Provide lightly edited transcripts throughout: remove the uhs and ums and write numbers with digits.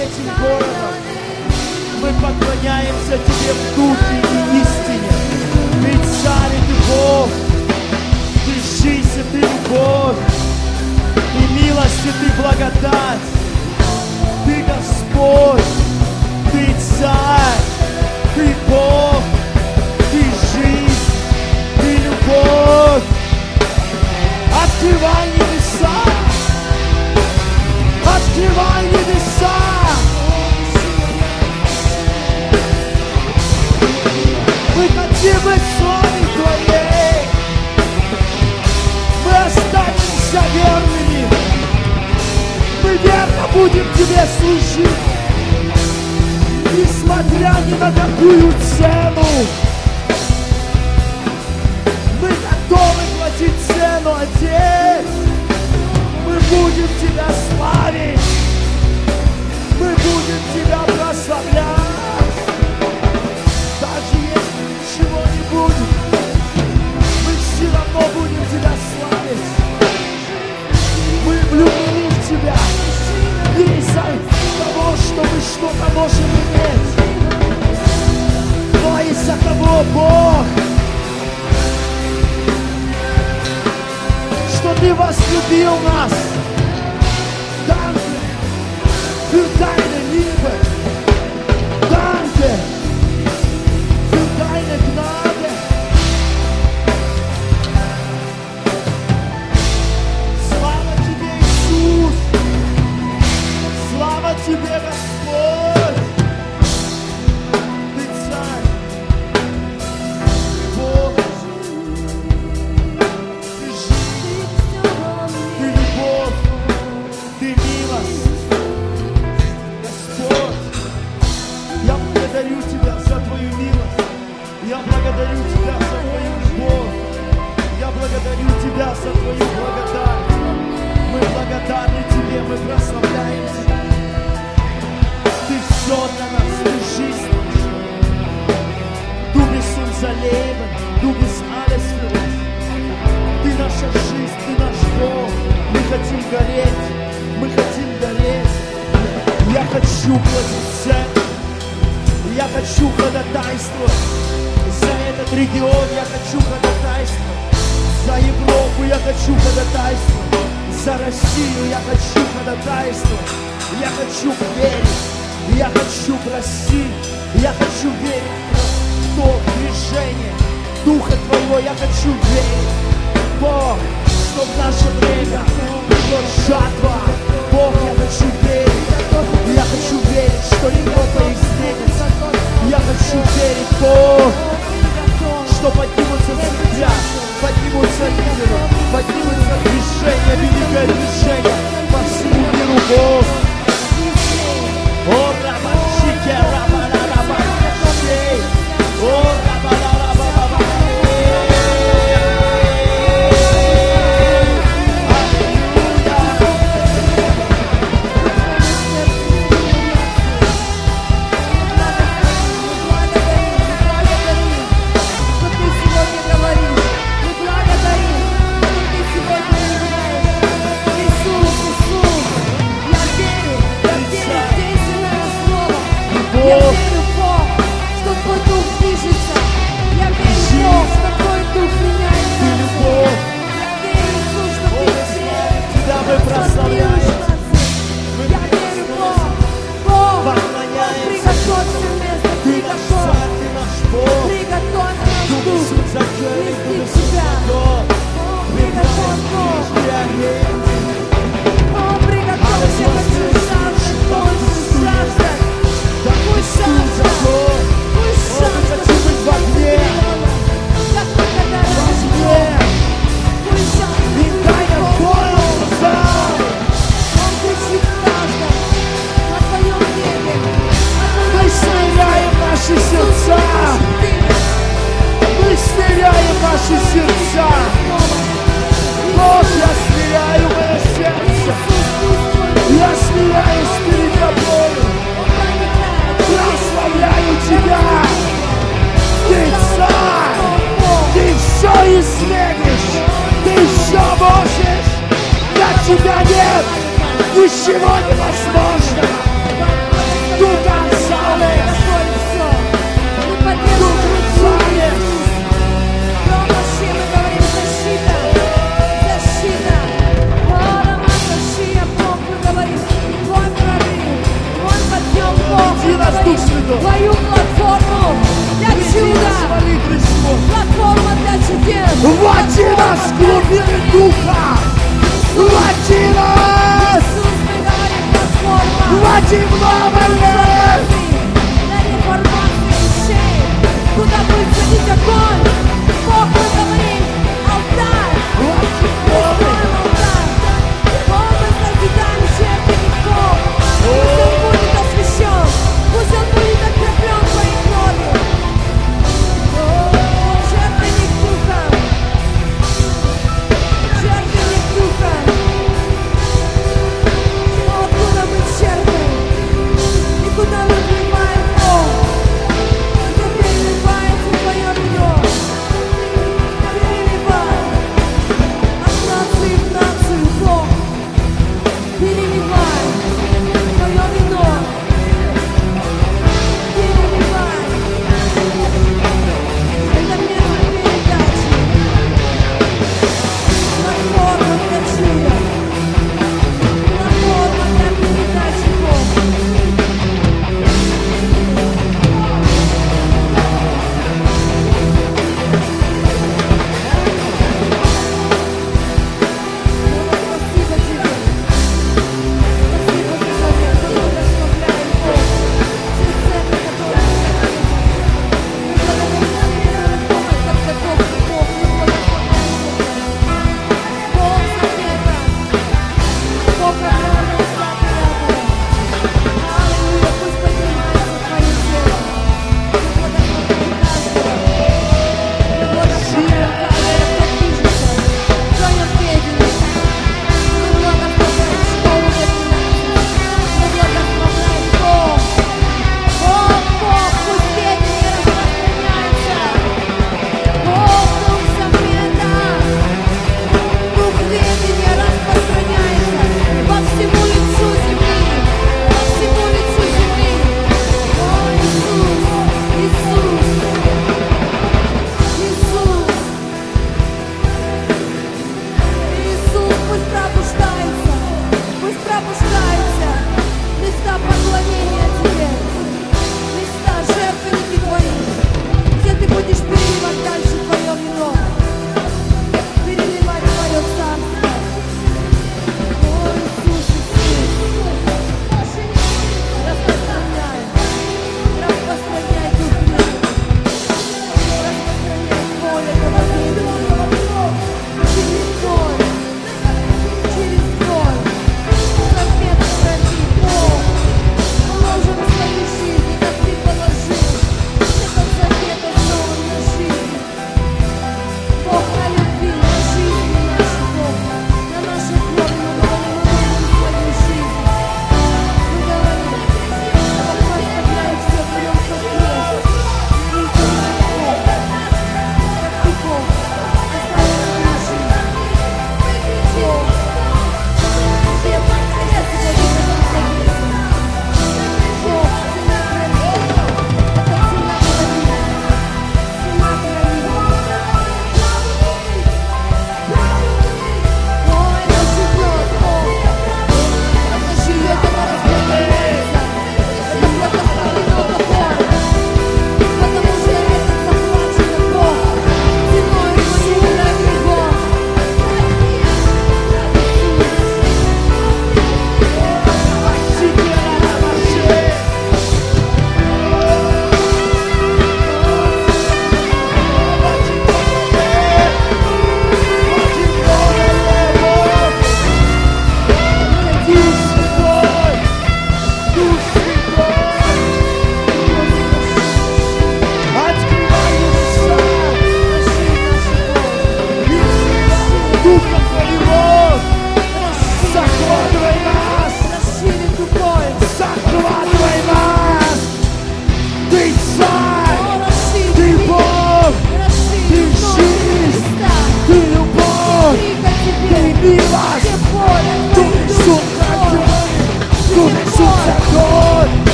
этим городом. Мы поклоняемся Тебе в духе и истине. Ты царь, и Ты Бог, Ты жизнь, и Ты любовь, и милость, и Ты благодать. Ты Господь, Ты царь, Ты Бог, Ты жизнь, Ты любовь. Открывай небеса, открывай небеса. Мы хотим быть славой Твоей. Мы останемся верными. Мы верно будем Тебе служить, несмотря ни на какую цену. Мы готовы платить цену, Отец. Мы будем Тебя славить. Мы будем Тебя прославлять. Даже если ничего не будет, мы все равно будем Тебя славить. Мы влюблены в Тебя не из-за того, что мы что-то можем иметь, но из-за того, Бог, что Ты возлюбил нас. Danke für deine Liebe. Danke für deine Gnade. Слава Тебе, Иисус. Слава Тебе, Господь. Ты царь, Бог, Ты жизнь, Ты любовь, Ты милость. Господь, я благодарю Тебя за Твою милость. Я благодарю Тебя за Твою любовь. Я благодарю Тебя за Твою благодать. Мы благодарны Тебе, мы прославляем Тебя. Ты все для нас, Ты жизнь наша. Du bist unser Leben, Du bist alles für uns. Ты наша жизнь, Ты наш Бог. Мы хотим гореть, мы хотим гореть. Я хочу платить цену. Я хочу ходатайствовать за этот регион. Я хочу ходатайствовать за Европу. Я хочу ходатайствовать за Россию. Я хочу ходатайствовать. Я хочу верить. Я хочу просить. Я хочу верить в то движение Духа Твоего. Я хочу верить, Бог, что в наше время придет жатва. Бог, я хочу верить. Я хочу верить, что Европа изменится. Я хочу верить, Бог, что поднимутся церкви, поднимутся лидеры, поднимутся движения, великое движение по всему миру, Бог. О, рабачике, рабарабачей, о, рабарабабабабей. Я верю, Бог, что Твой Дух движется. Я верю, Бог, что Твой Дух меняет нас. Я верю, Иисус, что Ты Тебя мы прославляем. Я верю, Бог, приготовься место, Ты наш царь, Ты наш Бог. приготовь наш Дух Дух, Иисус закрыли, Дух нести Иисус Тебя. Святой. Приготовь, Бог. О, приготовься, хочу жаждать, пусть жаждать. Пусть жаждать, пусть жаждать, хочу быть в огне. как никогда раньше. Пусть жаждать, И дай нам полностью. Он кричит жаждать на Твоем небе. Мы смиряем наши сердца. Мы смиряем наши сердца. Бог, я смиряю мое сердце. Я смиряюсь перед Тобой. Прославляю Тебя. Ты царь. Ты все изменишь. Ты все можешь. Для Тебя нет ничего невозможного.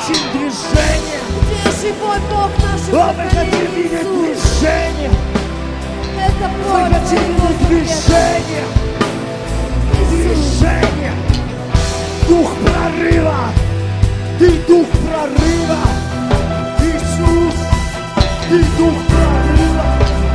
хотим движения. Где живой Бог нашего О, мы хотим поколения, видеть Иисус? движение. Это Мы плоть хотим твоего видеть движение. Движение. Дух прорыва. Ты дух прорыва. Иисус, ты дух прорыва.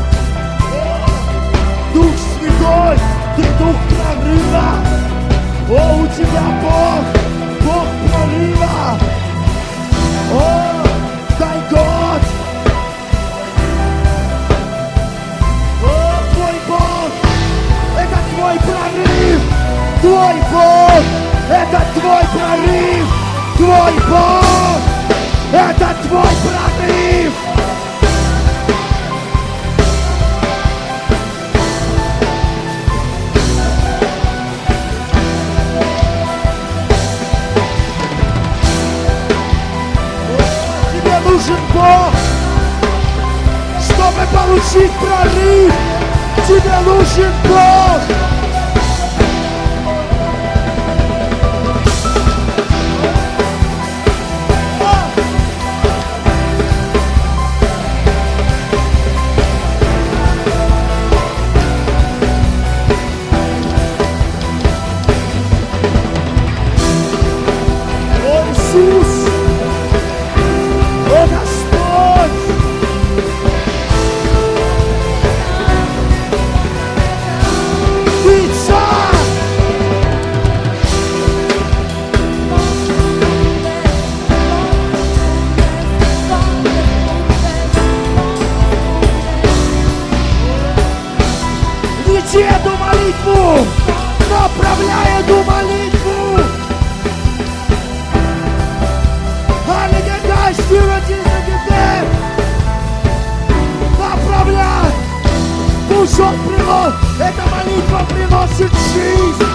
О, Дух Святой, ты дух прорыва. О, у тебя Бог, Бог прорыва. О, дай Год. О, твой Бог, это твой прорыв. Твой Бог, это твой прорыв. Твой Бог, это твой прорыв. Тебе нужен Бог, чтобы получить прорыв. Тебе нужен Бог. О, Иисус! О, Господь! Ты царь! Веди эту молитву! Направляй эту молитву! Аллилуйя, стирайте детей! Направляй! Пусть он приносит! Эта молитва приносит жизнь!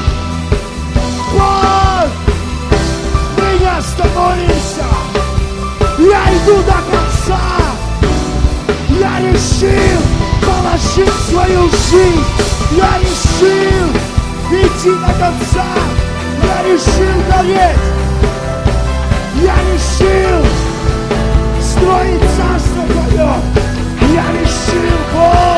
Бог! Мы не остановимся! Я иду до конца! Я решил положить свою жизнь! Я решил идти до конца! Я решил гореть! Я решил строить царство Твое! Я решил, Бог!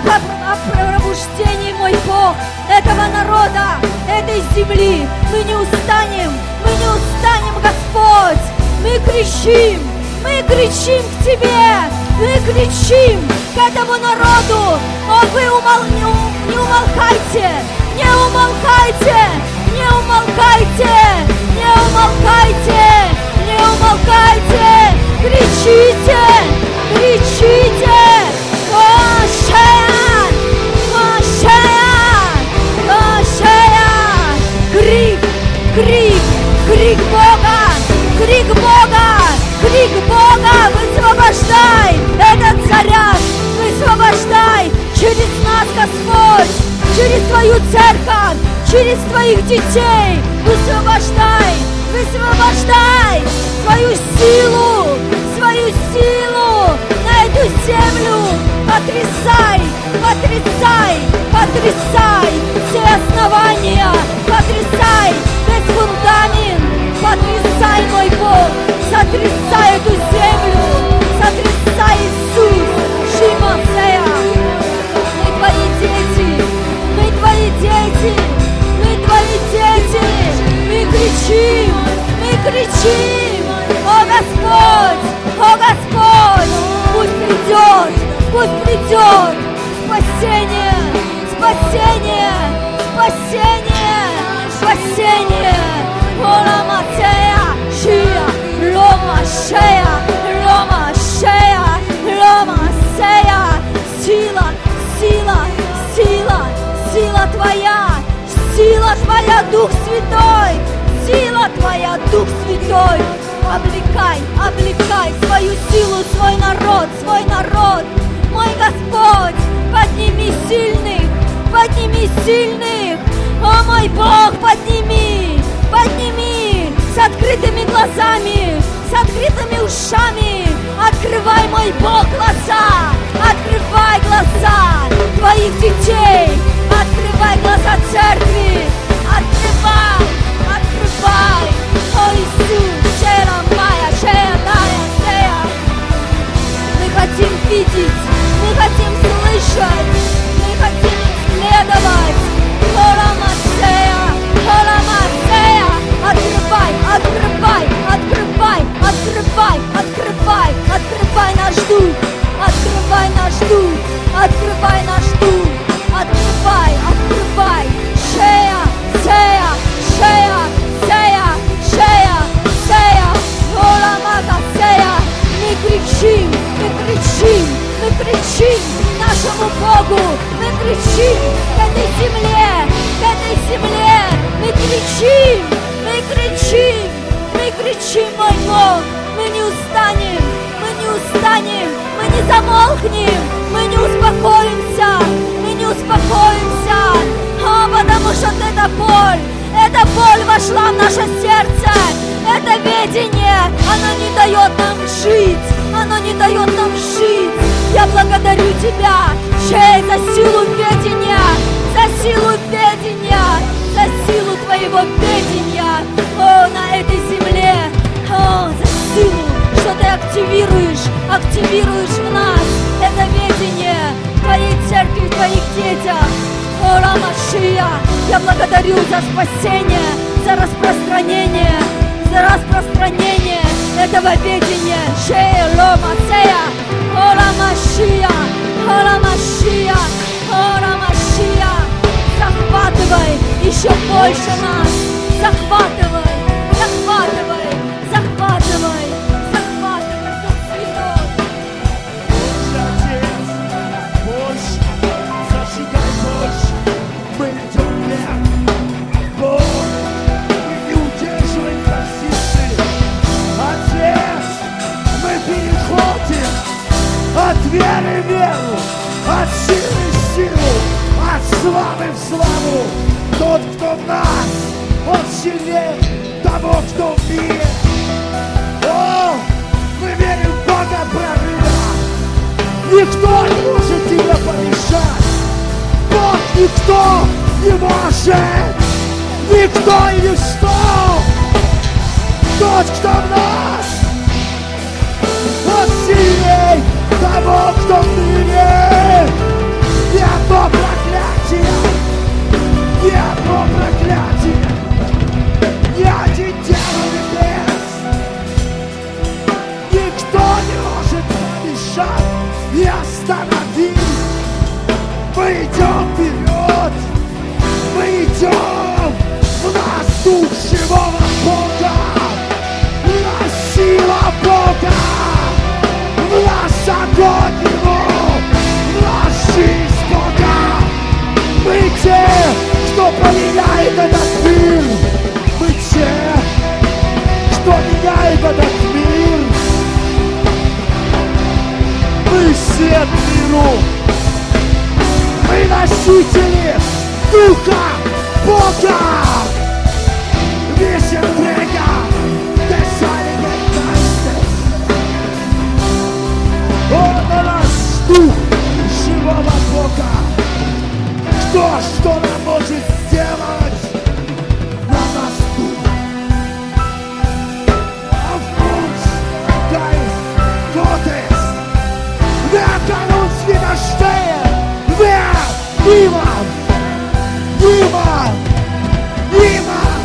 о пробуждении, мой Бог, этого народа, этой земли. Мы не устанем, Господь. Мы кричим к Тебе, мы кричим к этому народу. О, вы не умолкайте, не умолкайте, не умолкайте, не умолкайте, не умолкайте. Кричите, кричите. Ошея, ошея, ошея. Крик, крик, крик Бога, крик Бога, крик Бога. Высвобождай этот заряд, высвобождай через нас, Господь, через Твою церковь, через Твоих детей. Высвобождай, высвобождай свою силу на эту землю. Потрясай, потрясай, потрясай все основания, потрясай весь фундамент, потрясай, мой Бог, сотрясай эту землю, сотрясай, Иисус, Шимасея. Мы Твои дети, мы Твои дети, мы Твои дети, мы кричим, о Господь, пусть придет спасение, спасение, спасение, спасение. Ола Матея, Шия, Лома Шея, Лома Шея, Лома Сея. Сила, сила, сила, сила Твоя, Дух Святой, сила Твоя, Дух Святой. Облекай свою силу, свой народ, мой Господь, подними сильных, о мой Бог, подними, с открытыми глазами, с открытыми ушами, открывай, мой Бог, открывай глаза Твоих детей, открывай глаза церкви, открывай, о Иисус, Шера Майя, Шея Дая, Сея. Мы хотим видеть, мы хотим слышать, мы хотим исследовать. Открывай наш дух, открывай наш дух, открывай. Шея, мы кричим нашему Богу, мы кричим к этой земле, мы кричим, мой Бог, мы не устанем, мы не замолкнем, мы не успокоимся, потому что эта боль вошла в наше сердце, это видение, оно не дает нам жить, Я благодарю Тебя, Шей, за силу видения, за силу Твоего видения, на этой земле, за силу, что Ты активируешь в нас это видение Твоей церкви, Твоих детях. О, Рамашия, я благодарю за спасение, за распространение этого видения. Шея, Рома, Сея, О, Рамашия, О, Рамашия, О, Рамашия. Захватывай еще больше нас, захватывай, Дух Святой. Отец, больше, зажигай больше, мы идем вверх, Бог, мы не удерживаем позиции. Отец, мы переходим от веры в веру, от силы в силу, от славы в славу. Тот, кто в нас, он сильнее того, кто в мире. О, мы верим в Бога прорыва. Никто не может тебе помешать. Бог никто не может. Никто и ничто. Тот, кто в нас, он сильнее того, кто в мире. и остановись. Мы идем вперед, мы идем, в нас дух живого Бога, в нас сила Бога, в нас огонь Его, в нас жизнь Бога. Мы те, кто поменяет этот мир, мы те, кто меняет этот мир. Мы свет миру, мы носители Духа Бога. Весен брега, он на нас Дух живого Бога. Что нам может сделать? На нас Дух. Auf uns Geist Gottes. Wer kann uns widerstehen? Wer? Niemand! Niemand! Niemand!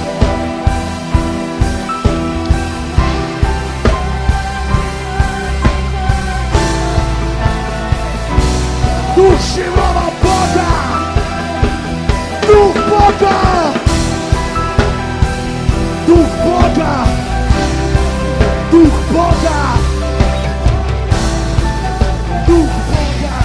Дух живого Бога! Дух Бога! Дух Бога! Дух Бога! Дух Бога!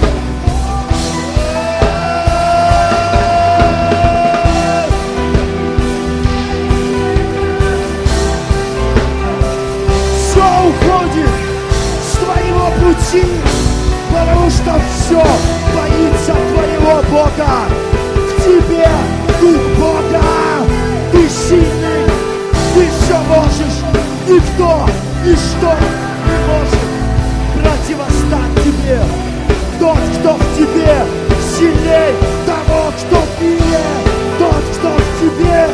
Все уходит с твоего пути, потому что все боится твоего Бога. В тебе Дух Бога, ты сильный, ты все можешь, никто, ничто не может противостать тебе. Тот, кто в тебе, сильней того, кто в мире. Тот, кто в тебе,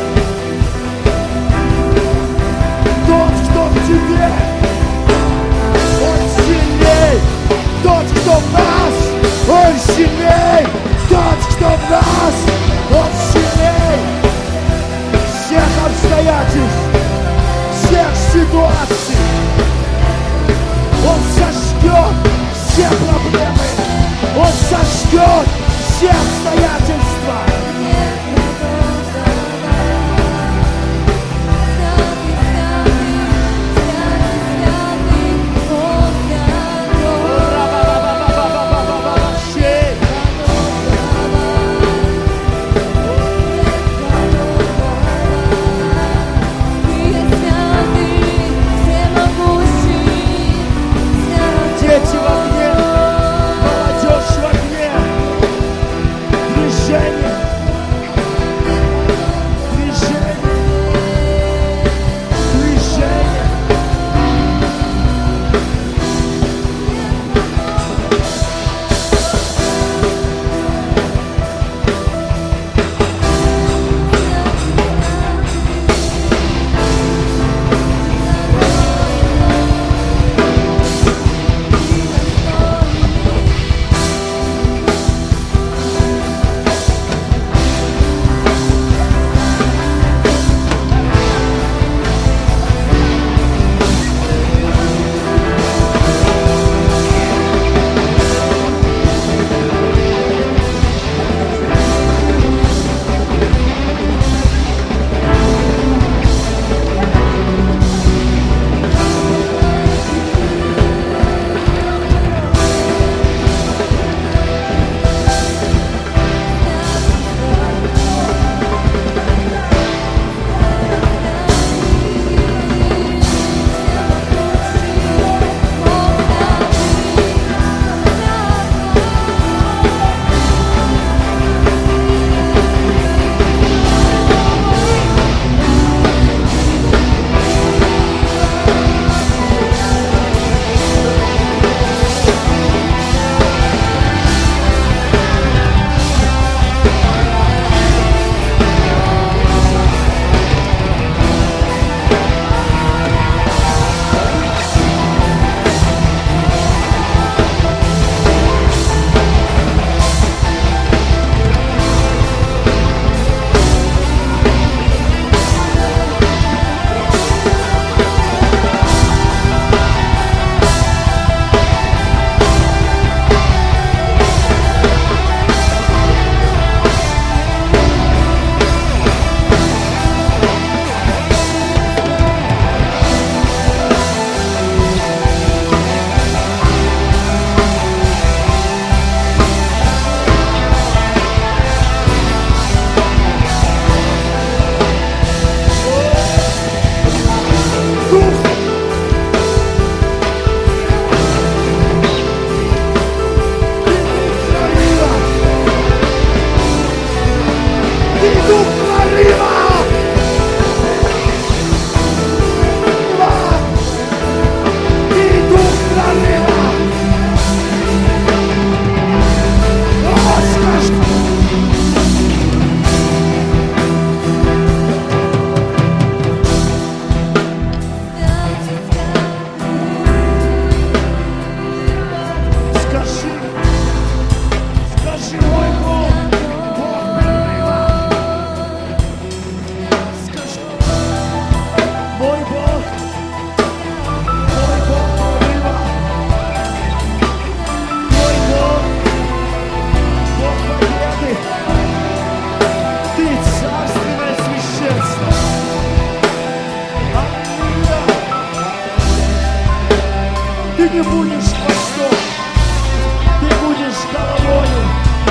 тот, кто в тебе, он сильней. Тот, кто в нас, он сильней. Тот, кто в нас, он сильней. Всех обстоятельств, всех ситуаций. Он сожжет все проблемы. Он сожжет все обстоятельства. Дети в огне, молодежь в огне, движение. дух прорыва. И дух прорыва. О, скажи. Скажи, мой Бог, Бог прорыва. Скажи, мой Бог прорыва. Мой Бог победы. Ты царственное священство. Аллилуйя. Ты не будешь хвостом. Ты будешь головою.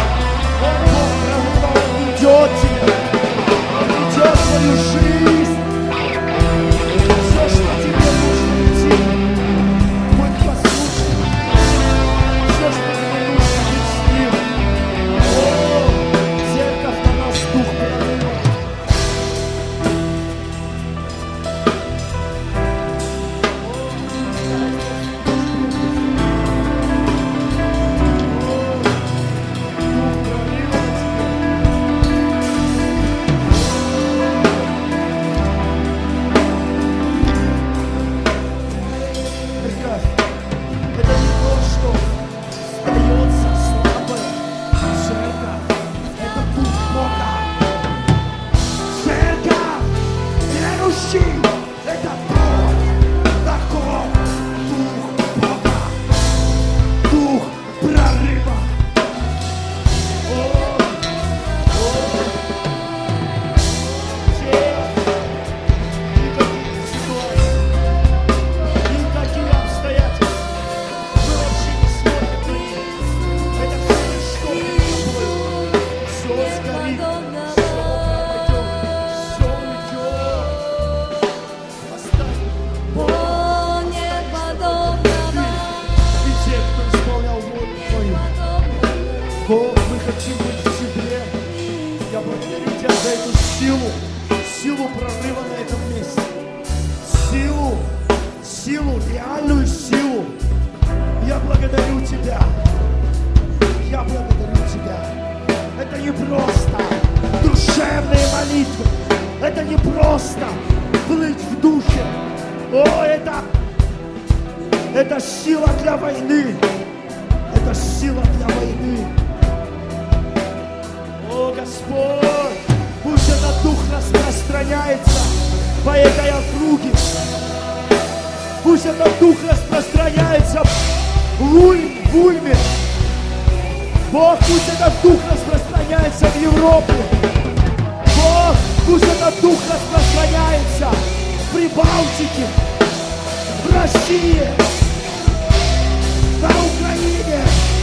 Он ведет тебя. Он ведет твою жизнь. Все, что тебе нужно идти, будь послушным. Все, что тебе нужно быть с ним. О, церковь на нас дух прорыва. Бог, мы хотим быть в Тебе. Я благодарю Тебя за эту силу прорыва на этом месте. Силу, реальную силу. Я благодарю Тебя. Я благодарю Тебя. Это не просто душевные молитвы. Это не просто плыть в духе. О, это сила для войны. Это сила для войны. О, Господь, пусть этот дух распространяется по этой округе. Пусть этот дух распространяется в Ульме. Бог, пусть этот дух распространяется в Европе. Бог, пусть этот дух распространяется в Прибалтике, в России, на Украине,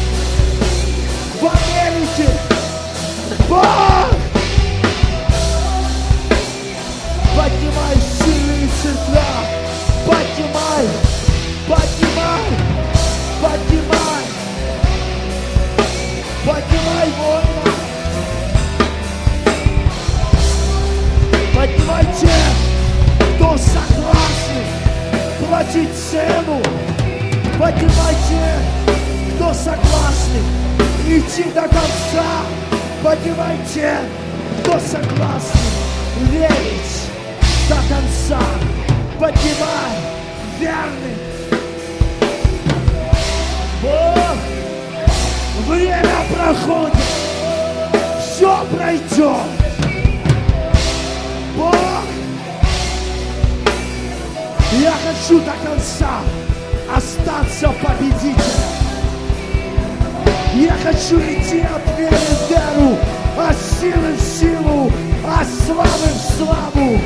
в Америке. Бог! Поднимай сильные церкви! Поднимай! Поднимай воина! Поднимай тех, кто согласен платить цену! Поднимай тех, кто согласен идти до конца! Поднимай тех, кто согласен верить до конца. Поднимай верных. Бог, время проходит, все пройдет. Бог, я хочу до конца остаться победителем. Я хочу идти от веры в веру, от силы в силу, от славы в славу.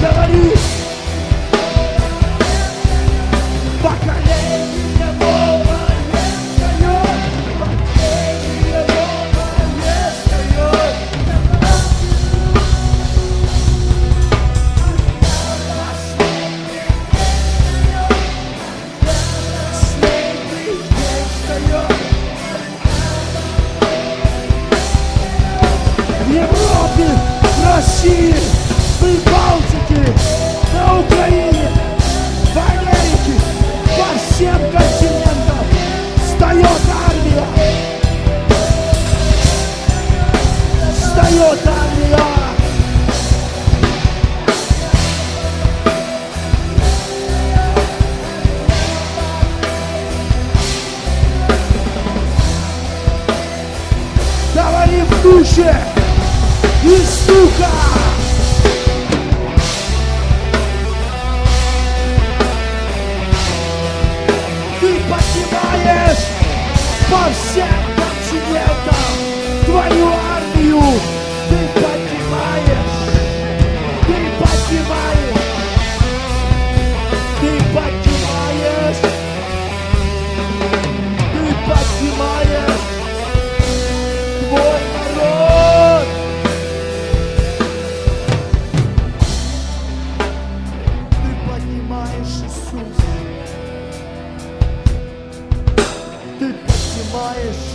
Говори. Поколение новое встает. Поколение новое встает. Последний день встает. В Европе, в России, в Балтике, на Украине, в Америке, по всем континентам встает армия. Встает армия. Говори в душе из духа. Ты поднимаешь по всем континентам твою армию. Ты поднимаешь. Ты поднимаешь. Ты поднимаешь. Ты поднимаешь твой народ. Ты поднимаешь, Иисус. Ты поднимаешь.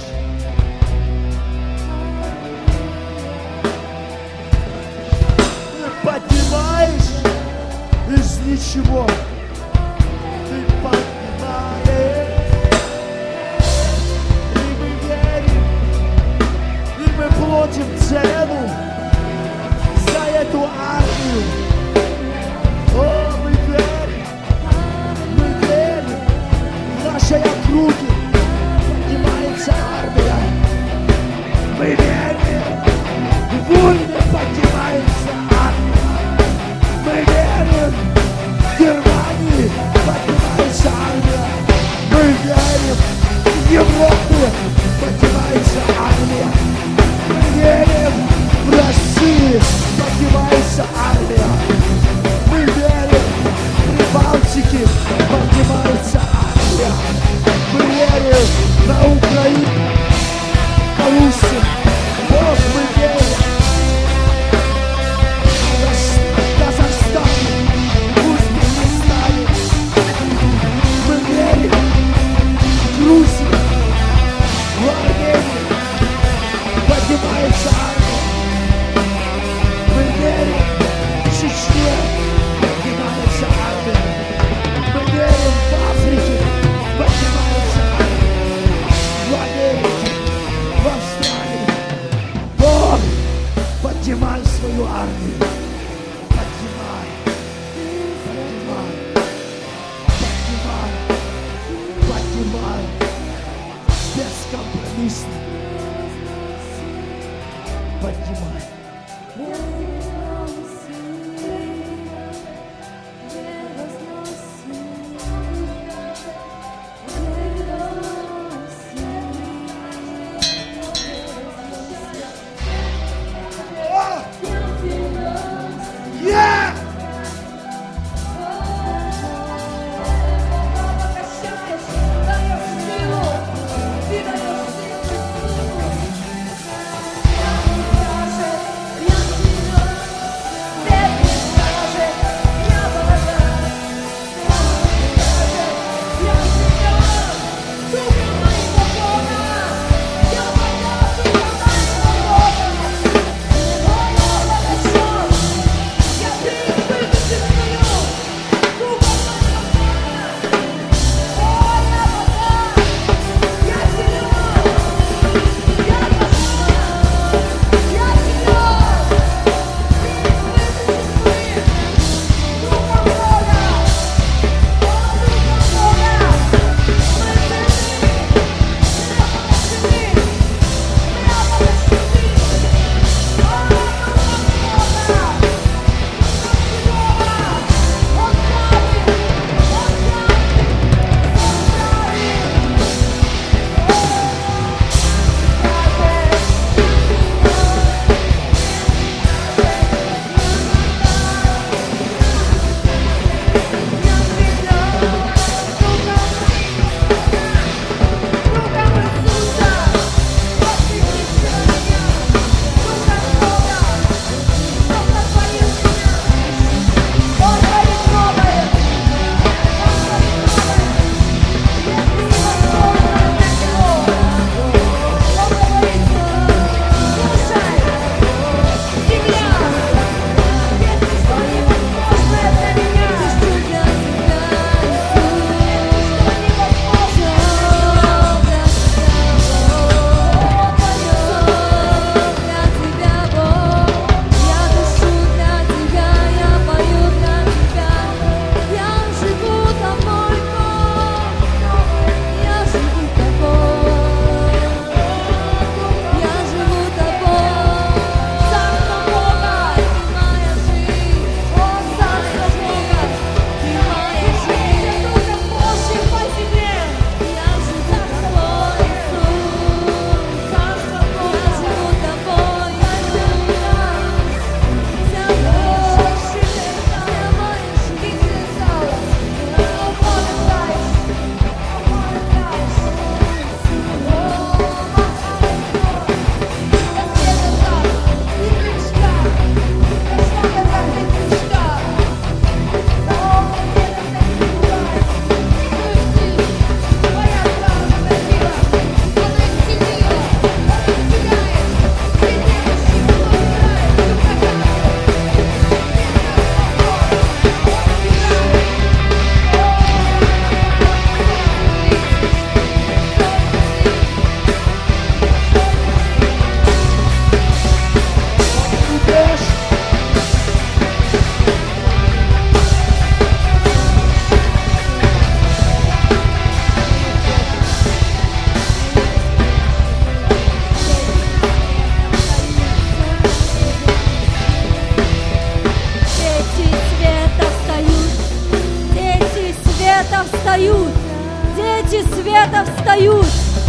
Ты поднимаешь из ничего. Ты поднимаешь. И мы верим. И мы платим цену за эту армию. О, мы верим. Мы верим. В нашей округе поднимается армия. Мы верим. В войне поднимается армия. Мы верим. В Германии поднимается армия. Мы верим. В Европе поднимается армия. Мы верим. В России поднимается армия. Мы верим. В Прибалтике поднимается армия. Мы верим на Украину, на Руси. Бог, мы верим. Казахстан, Узбекистан. Мы верим. В Грузии, в Армении поднимается армия. Мы верим. В Чечне поднимается армия. Мы верим. В Африке поднимается армия. В Америке, в Австралии. Бог, поднимай свою армию. Поднимай. Поднимай. Поднимай. Поднимай. Бескомпромиссно. Поднимай. Yeah! Ты даешь силу. встают. Дети света встают.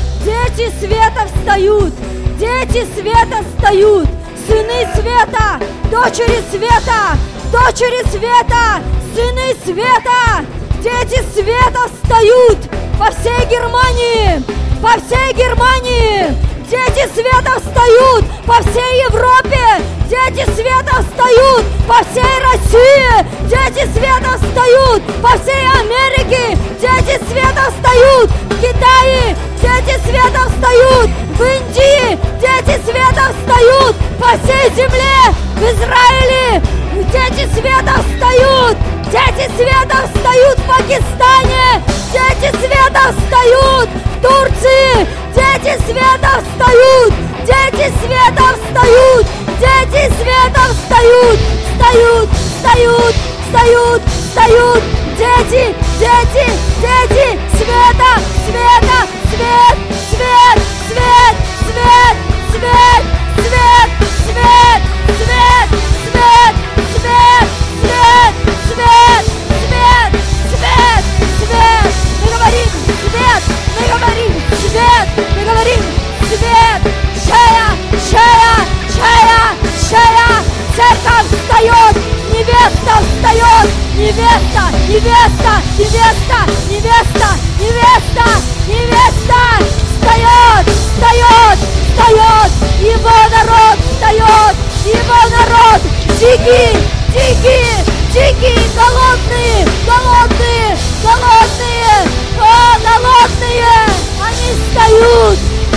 Дети света встают. Дети света встают. Сыны света, дочери света, дочери света, сыны света. Дети света встают по всей Германии, по всей Германии. Дети света встают по всей Европе. Дети света встают по всей России. Дети света встают по всей Америке. Дети света встают в Китае. Дети света встают в Индии. Дети света встают по всей земле. В Израиле. Дети света встают. Дети света встают в Пакистане. Дети света встают в Турции. Дети света встают. Дети света встают. Дети света встают. Встают, встают, встают, встают. Дети, дети, дети света, света, свет, свет, свет, свет, свет, свет, свет, свет, свет, свет, свет, свет, свет, свет, свет. Мы говорим свет, мы говорим свет, мы говорим свет. Шея, шея, шея, шея. Церковь встает, невеста встает, невеста, невеста, невеста, невеста, невеста, невеста. Встает, встает, встает. Его народ встает, его народ. Дикий, дикий, дикие, голодные, голодные, голодные, о, голодные, они встают,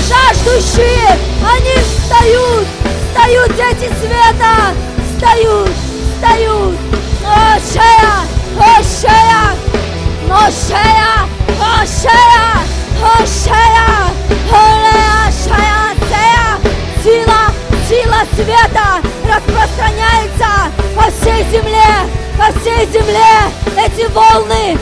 жаждущие, они встают, встают дети света, встают, встают, о, шея, о, шея, о, шея, о, шея, о, шея, о, шея, шея, сила, сила света распространяется по всей земле, по всей земле. Эти волны,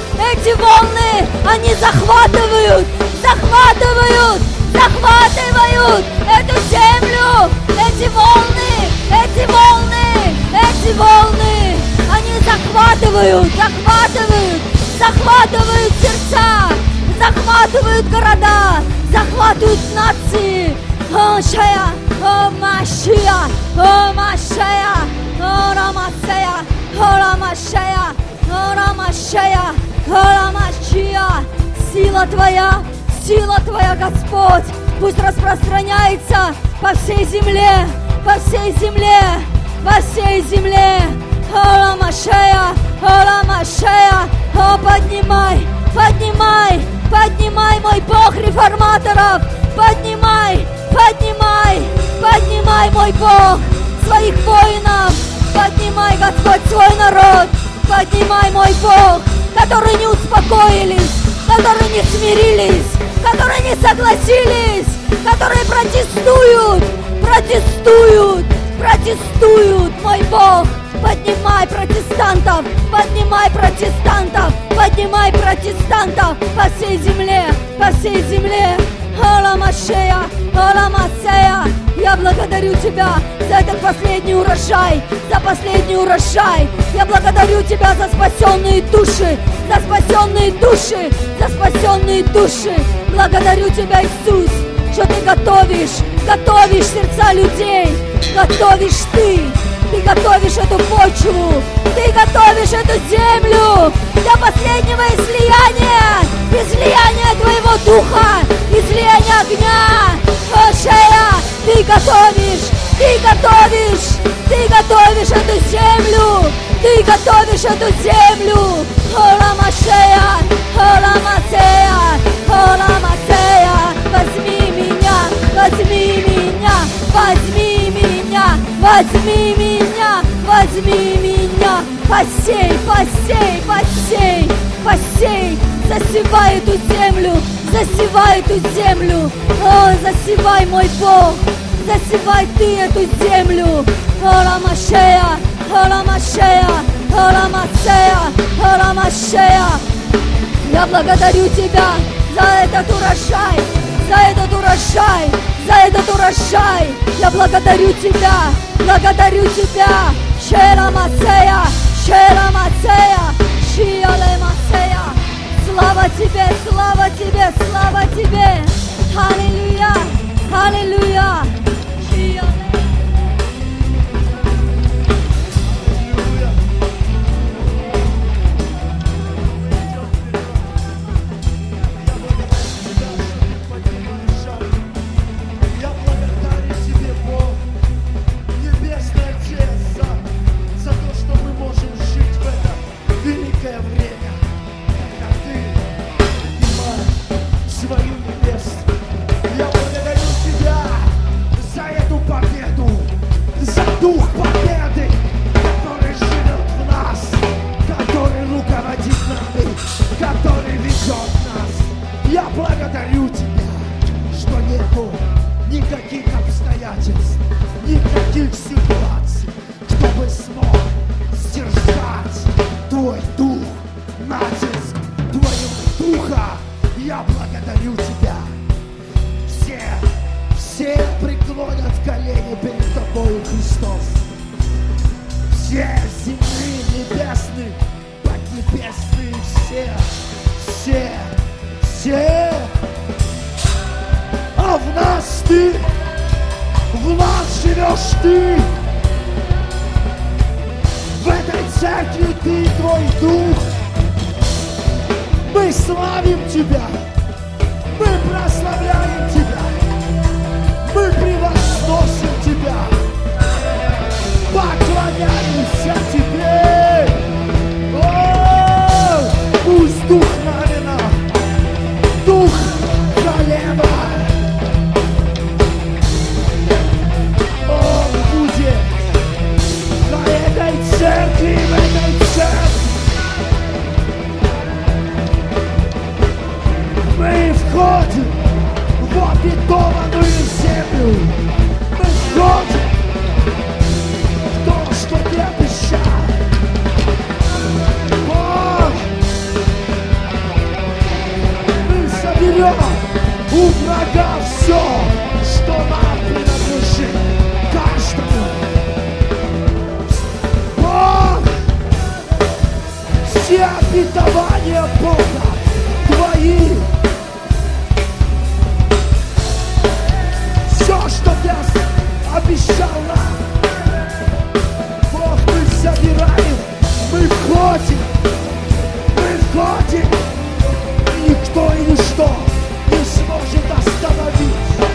они захватывают, захватывают, захватывают эту землю. Эти волны, эти волны, эти волны, они захватывают, захватывают, захватывают сердца, захватывают города, захватывают нации. О, шея, о, Машия, о, Машия, о, Рамасея, о, Рамашея, о, Рамашея, о, Рамашия. Сила Твоя, Господь, пусть распространяется по всей земле, по всей земле, по всей земле. О, Рамашея, о, Рамашея, о, поднимай, поднимай, поднимай, мой Бог реформаторов, поднимай, поднимай, поднимай, мой Бог, своих воинов, поднимай, Господь, свой народ, поднимай, мой Бог, которые не успокоились, которые не смирились, которые не согласились, которые протестуют, протестуют, протестуют, мой Бог. Поднимай протестантов, поднимай протестантов, поднимай протестантов по всей земле, по всей земле. Аламашея, Аламасея, я благодарю Тебя за этот последний урожай, за последний урожай. Я благодарю Тебя за спасенные души, за спасенные души, за спасенные души. Благодарю Тебя, Иисус, что Ты готовишь, готовишь сердца людей, готовишь Ты готовишь эту почву, Ты готовишь эту землю для последнего излияния, излияния Твоего Духа, излияния огня. О, шея, Ты готовишь, Ты готовишь, Ты готовишь эту землю, Ты готовишь эту землю. О, Рамашея, о, Рамасея, о, Рамасея, возьми меня, возьми меня, возьми меня, возьми меня, возьми меня, посей, посей, посей, посей, засевай эту землю, засевай эту землю, о, засевай, мой Бог, засевай Ты эту землю, о, Рамашея, о, Рамашея, о, Рамасея, о, Рамашея. Я благодарю Тебя за этот урожай, за этот урожай, за этот урожай. Я благодарю Тебя, благодарю Тебя. Шера Масея, Шера Масея, Шиале Масея. Слава Тебе, слава Тебе, слава Тебе. Аллилуйя, аллилуйя. Дух победы, который живет в нас, который руководит нами, который ведет нас. Я благодарю Тебя, что нету никаких обстоятельств, никаких ситуаций, кто бы смог сдержать Твой дух, натиск Твоего духа. Я благодарю Тебя. Все преклонят колени перед Тобою, Христос. Все земные, небесные, поднебесные, все. А в нас Ты, в нас живешь Ты. В этой церкви Ты и Твой Дух. Мы славим Тебя, мы прославляем Тебя. Мы превозносим Тебя, поклоняемся Тебе. О, пусть Дух Навина, Дух Халева, Он будет на этой церкви, в этой церкви. Мы входим в обетованную землю. Мы входим в то, что Ты обещал. Бог, мы соберем у врага все, что нам принадлежит, каждому. Бог, все обетования Бога Твои. Все, что Ты обещал нам, Бог, мы забираем, мы входим, и никто и ничто не сможет остановить.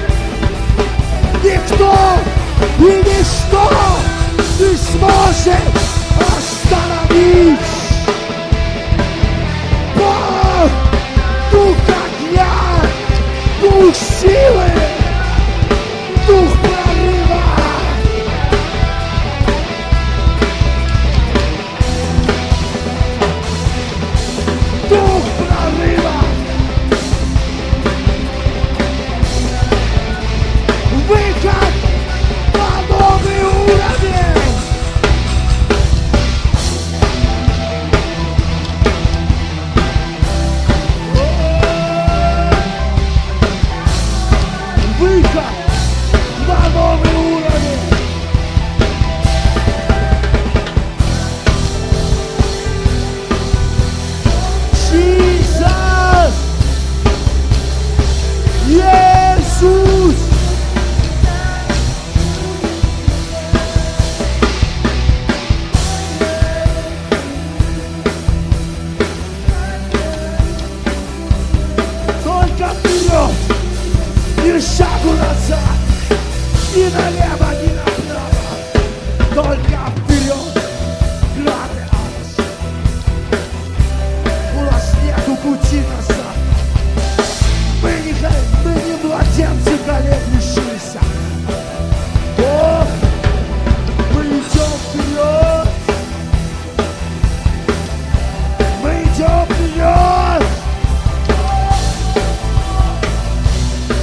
Никто и ничто не сможет остановить. Бог, Дух огня, Дух силы, Дух прорыва. Дух прорыва. Выход на новый уровень. Выход на новый уровень. Иисус! Иисус! Только вперед! Ни шагу назад! Ни налево, ни направо, только вперед, главный адрес. У нас нету пути назад. Мы не младенцы, колеблющиеся. Бог, мы идем вперед. Мы идем вперед.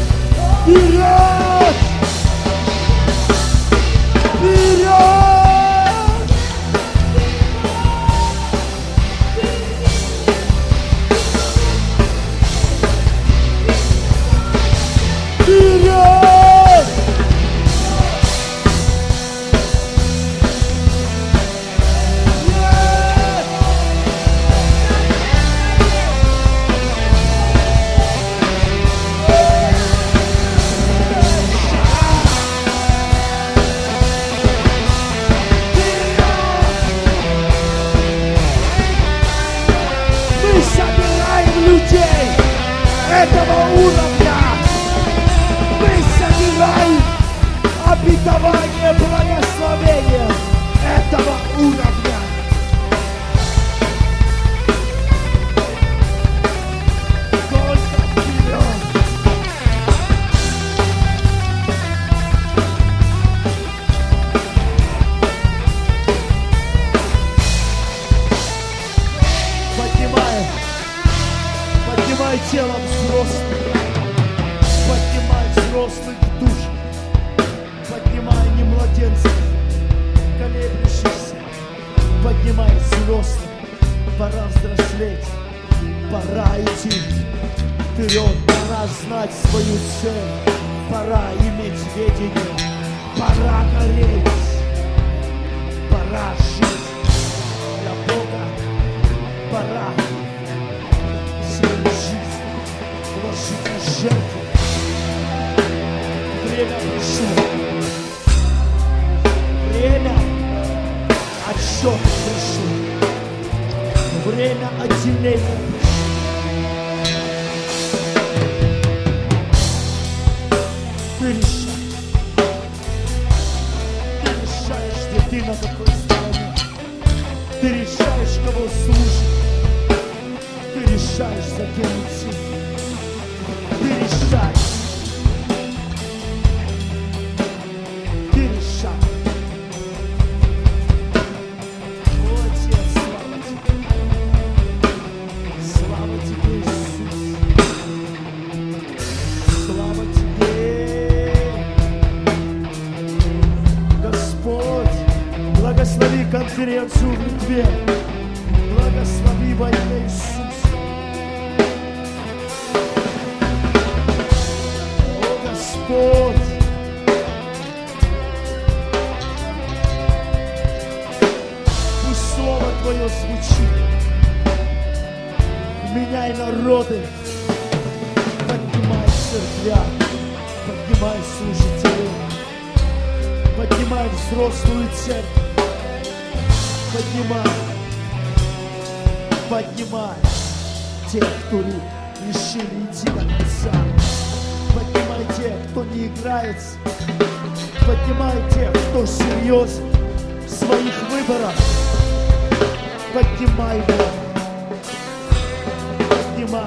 Вперед! Вперед! взрослых душ, поднимай не младенцев, колеблющихся, поднимай взрослых. Пора взрослеть, пора идти вперед, пора знать свою цель, пора иметь ведение, пора гореть, пора жить для Бога, пора свою жизнь вложить на жертву. Время пришло, время отсчет пришло, время отделения пришло. Ты решаешь, где ты, на какой стороне. Ты решаешь, кого слушать. Ты решаешь, за кем идти. Ты решаешь. Ты решаешь. О, Отец, слава тебе. Слава тебе, Иисус. Слава тебе. Господь, благослови конференцию в Литве. Благослови во имя Иисуса. О, Господь, пусть Слово Твое звучит. Меняй народы, поднимай церквя, поднимай служителей, поднимай взрослую церковь, поднимай тех, кто решили идти до конца, поднимай тех, кто не играется, поднимай тех, кто серьезен в своих выборах, поднимай его, поднимай.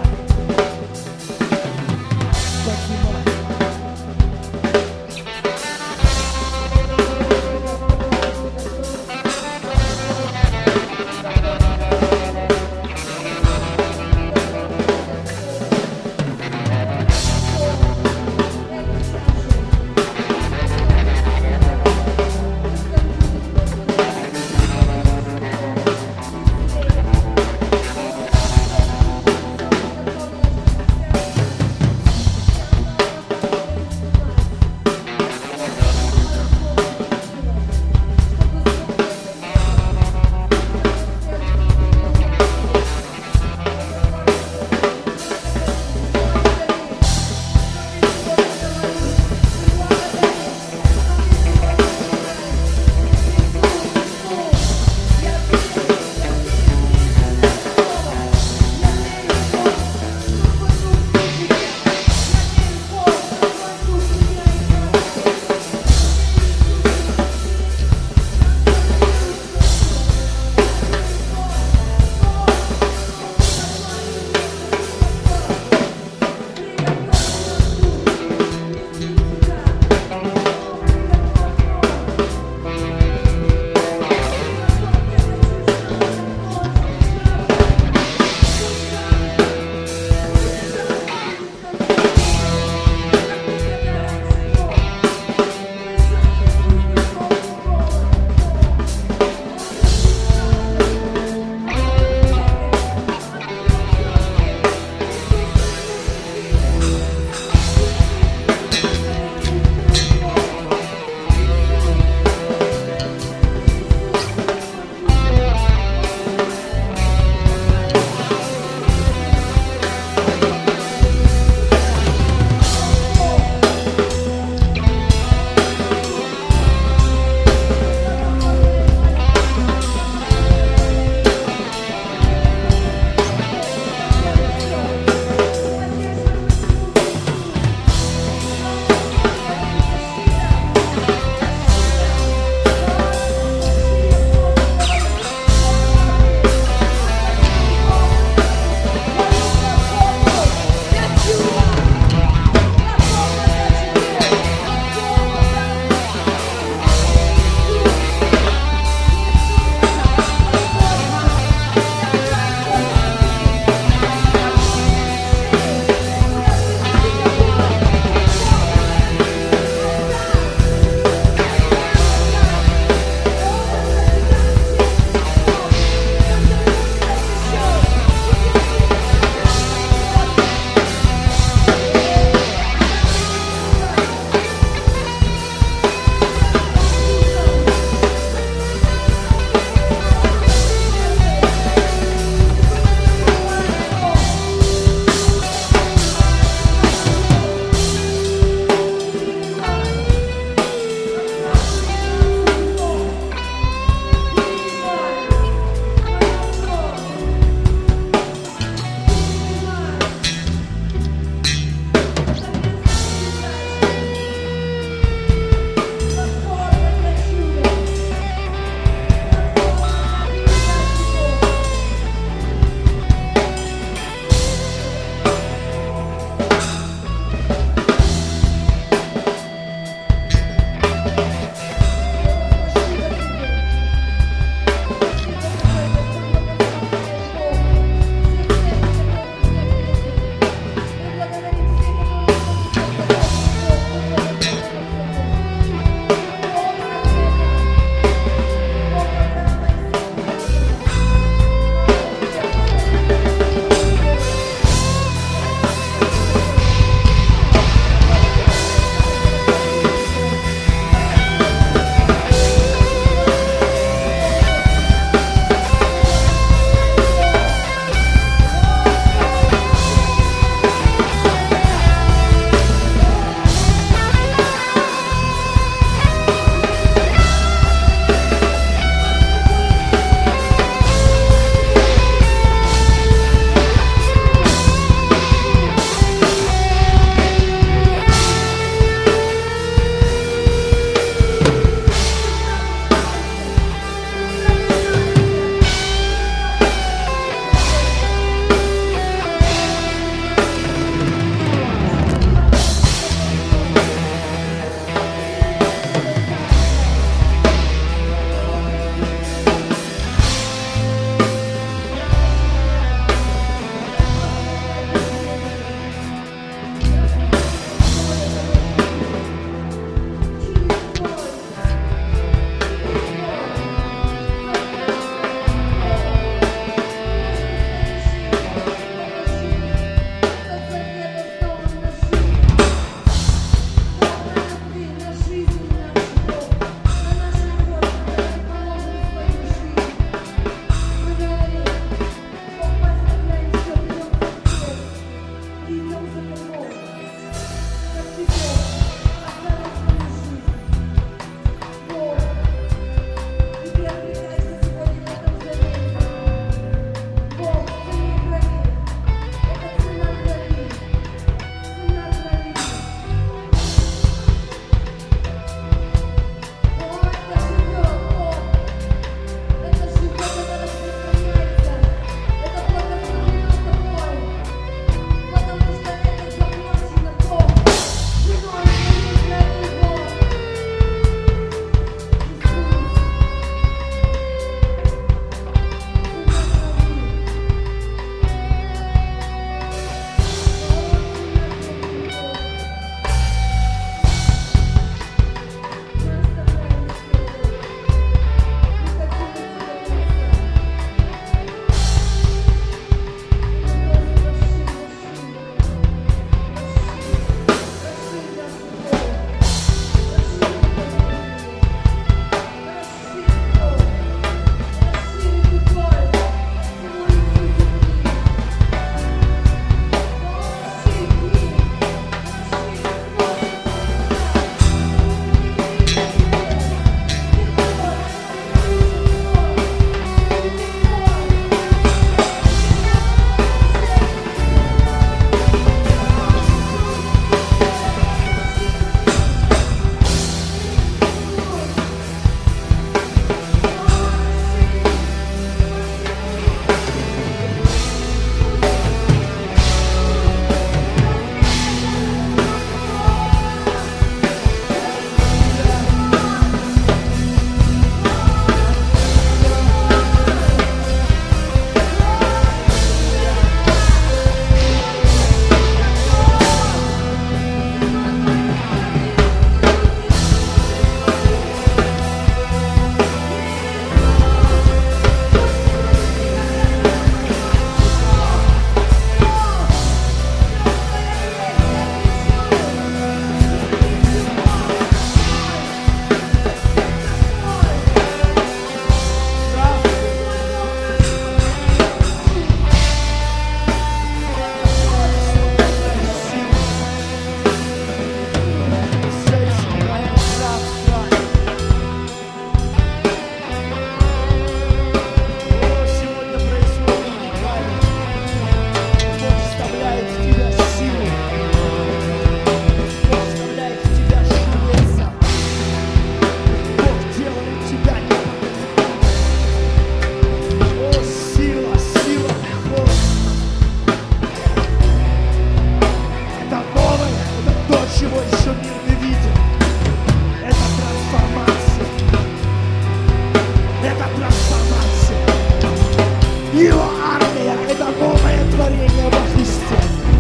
трансформация. Его армия — это новое творение во Христе.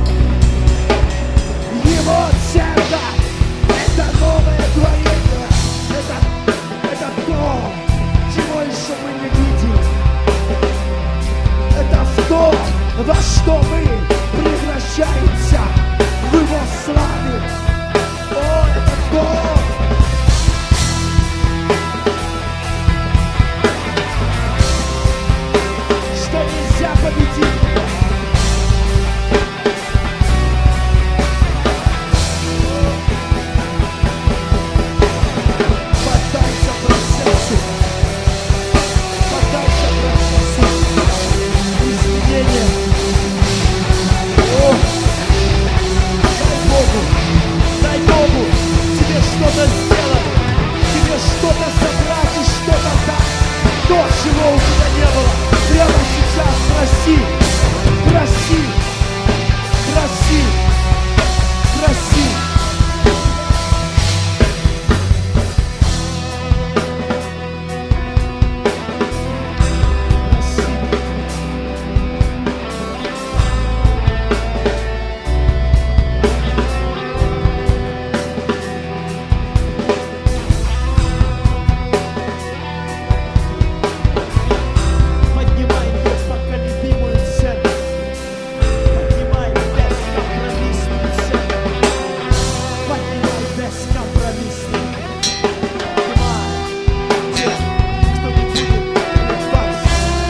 Его церковь — это новое творение. Это то, чего еще мы не видели. Это в то, во что мы превращаемся в Его славе. О, это то, что нельзя победить. Поддайся процессу. Поддайся процессу изменения. О, дай Богу тебе что-то сделать, тебе что-то собрать и что-то дать. То, чего у тебя не было. Прямо сейчас проси, проси, проси, проси. Поднимай непоколебимую церковь. Поднимай бескомпромиссную церковь. Поднимай бескомпромиссную. Поднимай тех, кто не будет колебаться.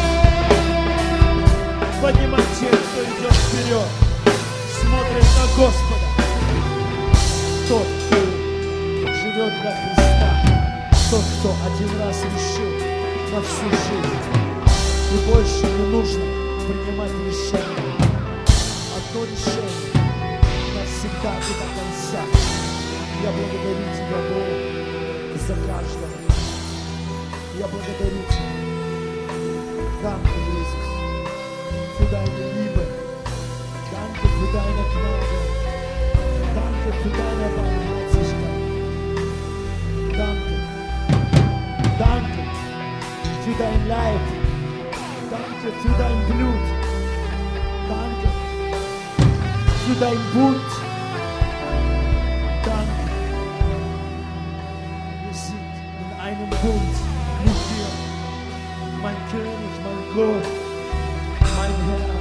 Поднимай тех, кто идет вперед, смотрит на Господа. Тот, кто живет для Христа. Тот, кто один раз решил на всю жизнь. И больше не нужно принимать решение. Одно решение навсегда и до конца. Я благодарю Тебя, Бог, за каждого. Я благодарю Тебя. Danke, Jesus, für deine Liebe. Danke für deine Gnade. Danke für deine Barmherzigkeit. Danke. Danke für dein Leib. Danke für dein Blut. Danke für dein Bund. Danke. Wir sind in einem Bund mit dir. Mein König, mein Gott, mein Herr.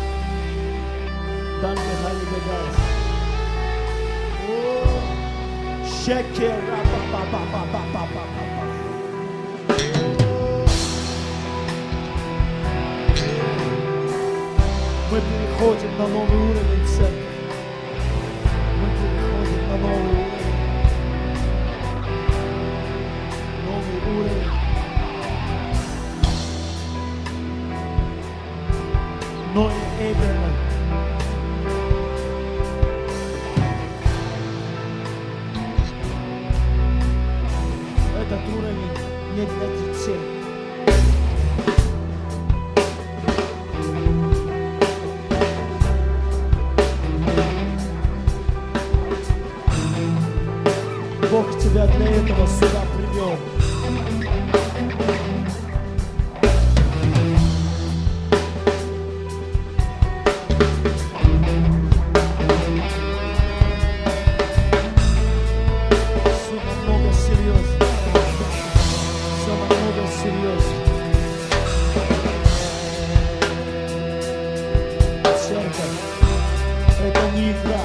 Danke, Heiliger Geist. Oh, Sheker, мы переходим на новый уровень, церковь. Мы переходим на новый уровень. Новый уровень. Neue Ebene. Этот уровень не для детей. Бог тебя для этого сюда привел. Все намного серьезно. Все намного серьезно. Церковь — это не игра.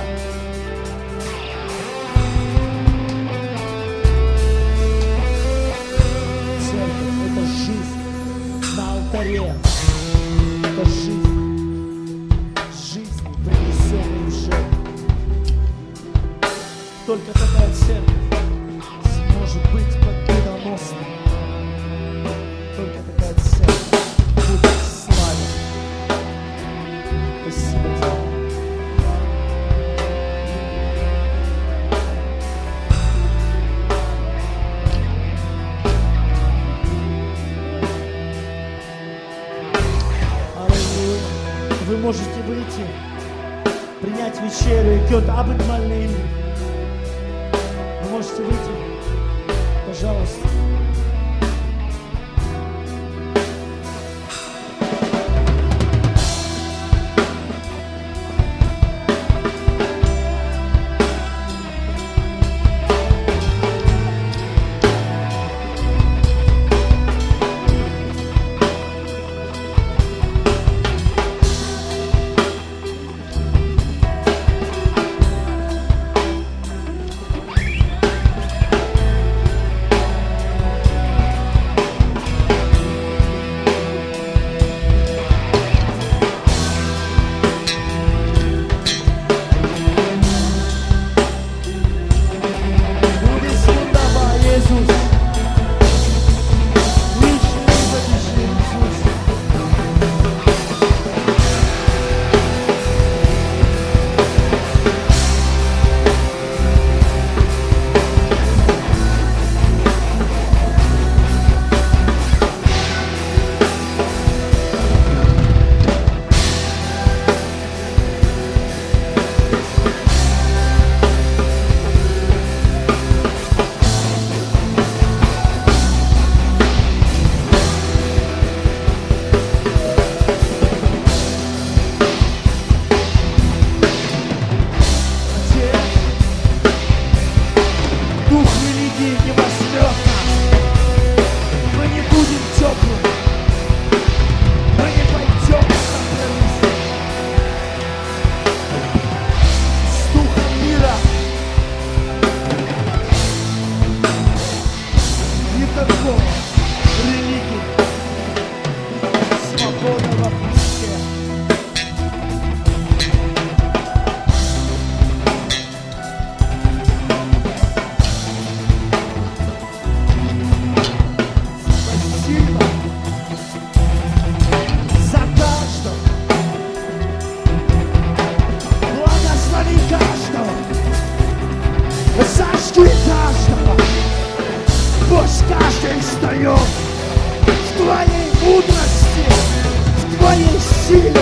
Это жизнь, жизнь, принесенная в жертву. Только такая церковь сможет быть победоносной. Только такая церковь будет славить. Спасибо тебе. Вы можете выйти, принять вечерю, и кёт Abendmahl. Вы можете выйти, пожалуйста. Твоей силе.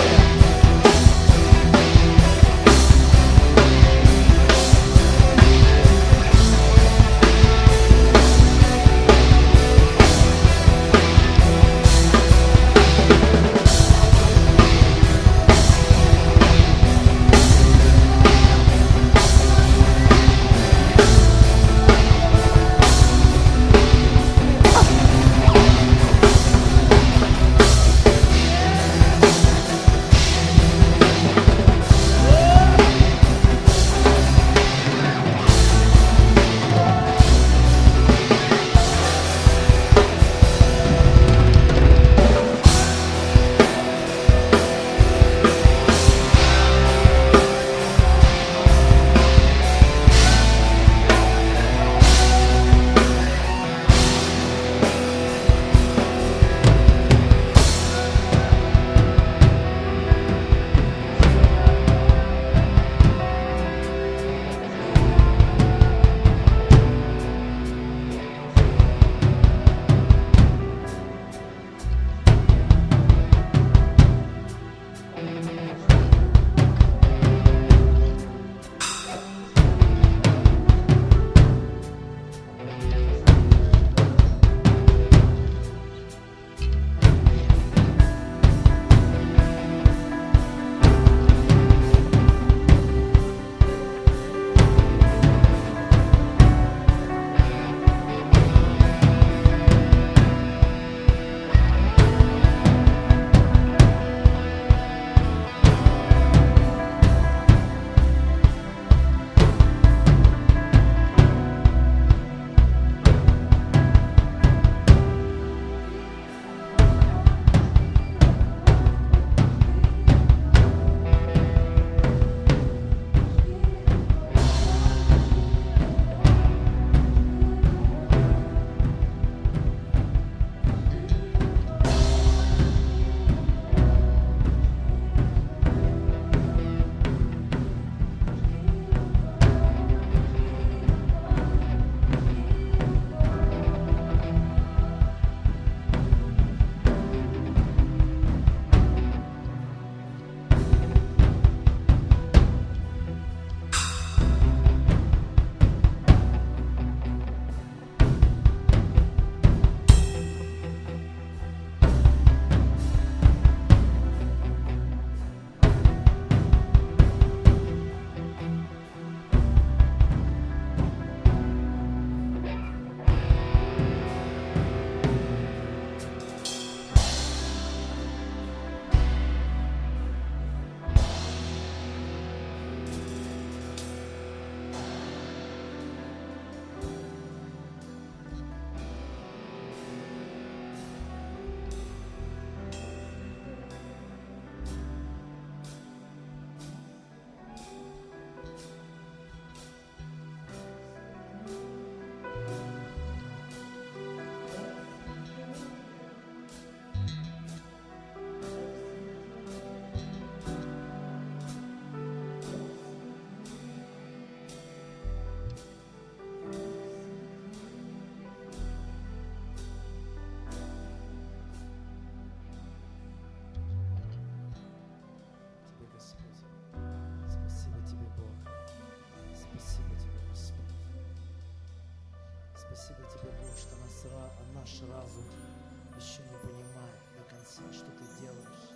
Спасибо тебе, Бог, что наш разум еще не понимает до конца, что ты делаешь.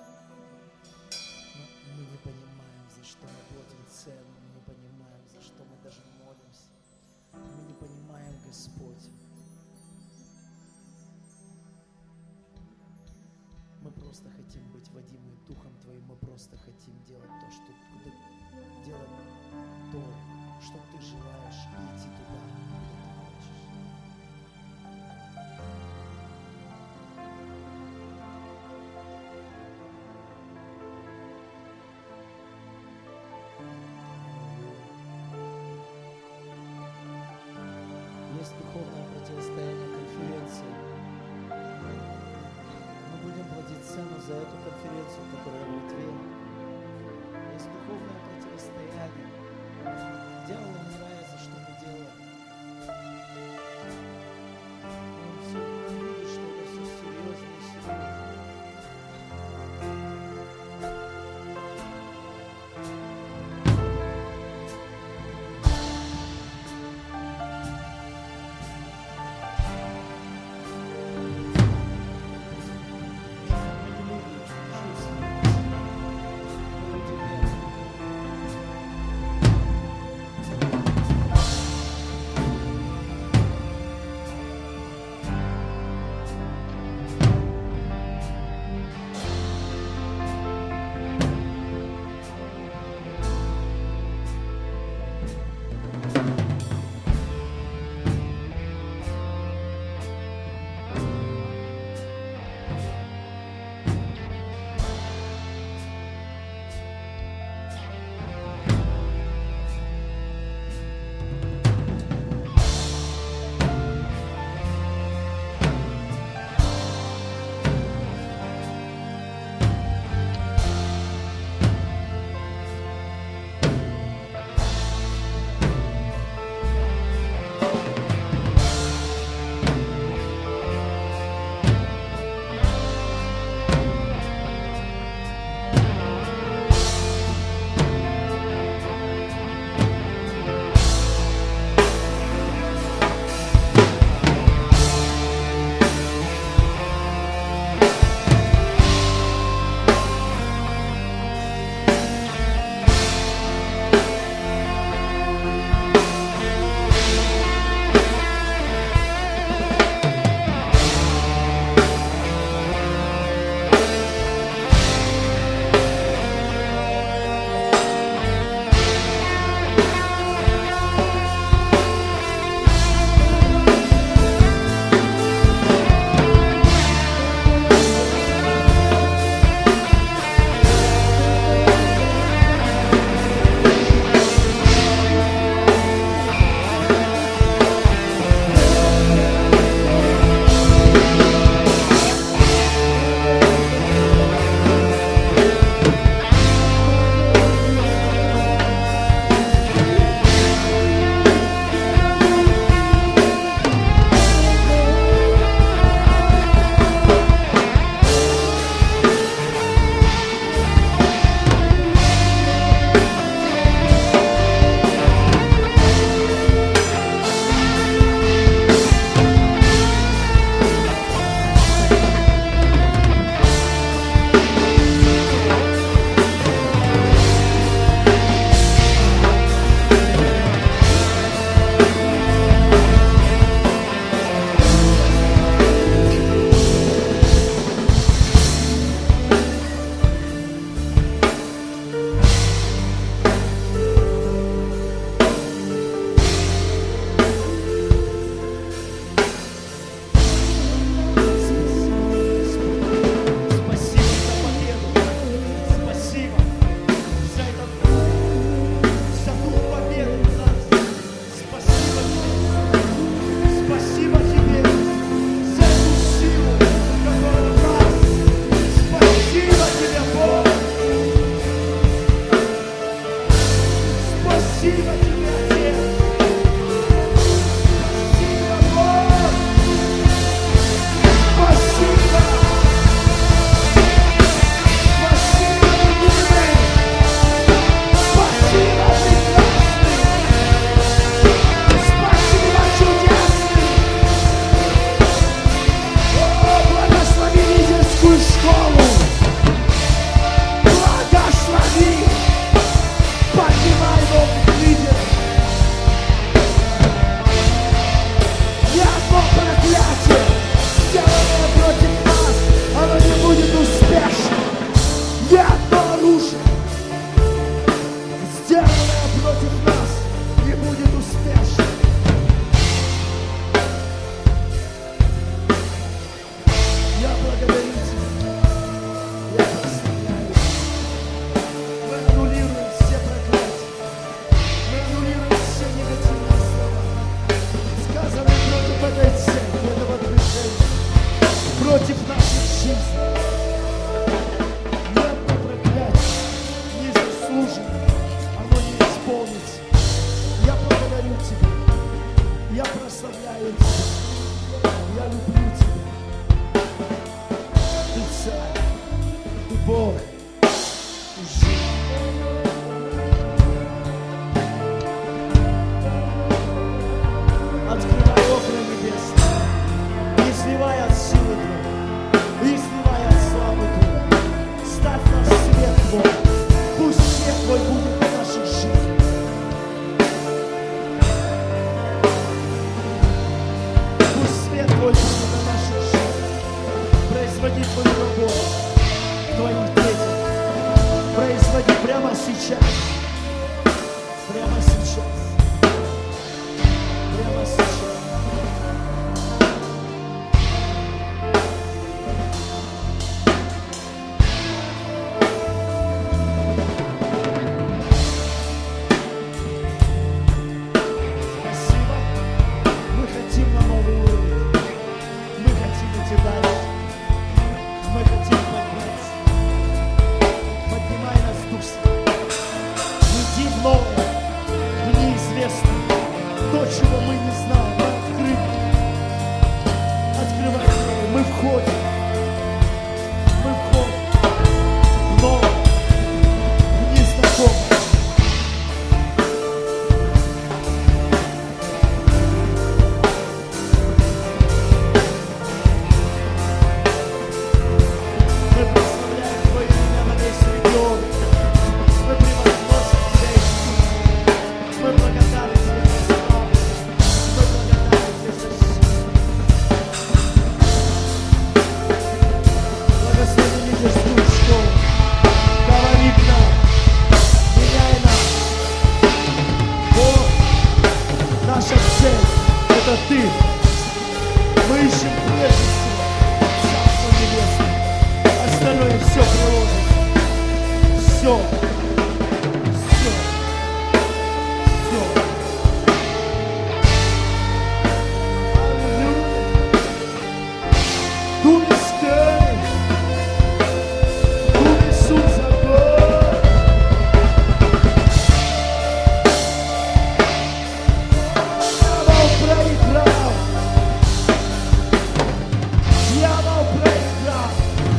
Но мы не понимаем, за что мы платим цену, мы не понимаем, за что мы даже молимся. Мы не понимаем, Господь. Мы просто хотим быть водимы Духом Твоим, мы просто хотим делать то, что Ты желаешь, и идти туда, куда Ты хочешь. Есть духовное противостояние конференции. Мы будем платить цену за эту конференцию, которая в Литве. Есть духовное противостояние. Дьяволу не нравится, что мы делаем. Он видит, что это все серьезно и серьезно. работать в твоих детях. Производи прямо сейчас. Прямо сейчас. Прямо сейчас. Спасибо. Мы хотим на новый уровень. Мы хотим идти дальше. Мы хотим подняться. Поднимай нас, Дух Святой. Иди в новое, в неизвестное. То, чего мы не знаем, мы открыты. Открывай двери. Мы входим. Мы входим в новое, в незнакомое. Мы прославляем Твое имя на весь регион. Мы превозносим Тебя, Иисус. Мы благодарны Тебе за славу. Мы благодарны Тебе за силу. Благослови лидерскую школу. Говори к нам. Меняй нас. Бог, наша цель — это Ты. Мы ищем прежде всего Царство Небесное. Остальное все приложится. Все. Все. Все. Аллилуйя. Дух Бесстельный. Дух Иисус огонь. Дьявол проиграл. Дьявол проиграл.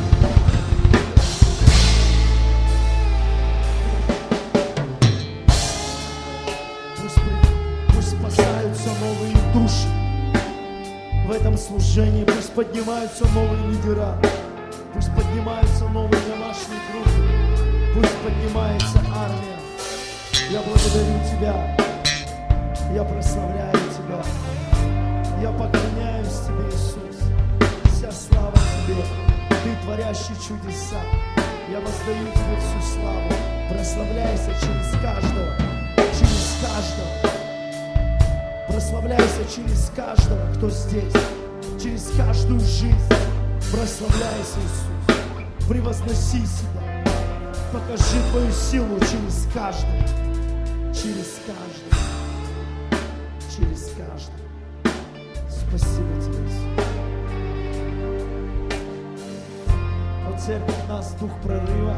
Пусть спасаются новые души в этом служении, пусть поднимаются новые лидера, пусть поднимаются новые домашние группы, пусть поднимается армия. Я благодарю Тебя, я прославляю Тебя, я поклоняюсь Тебе, Иисус. Вся слава Тебе, Ты творящий чудеса. Я воздаю Тебе всю славу. Прославляйся через каждого, через каждого. Прославляйся через каждого, кто здесь, через каждую жизнь. Прославляйся, Иисус. Превозноси себя. Покажи Твою силу через каждого, через каждого, через каждого. Спасибо Тебе, Иисус. О, церковь, в нас дух прорыва.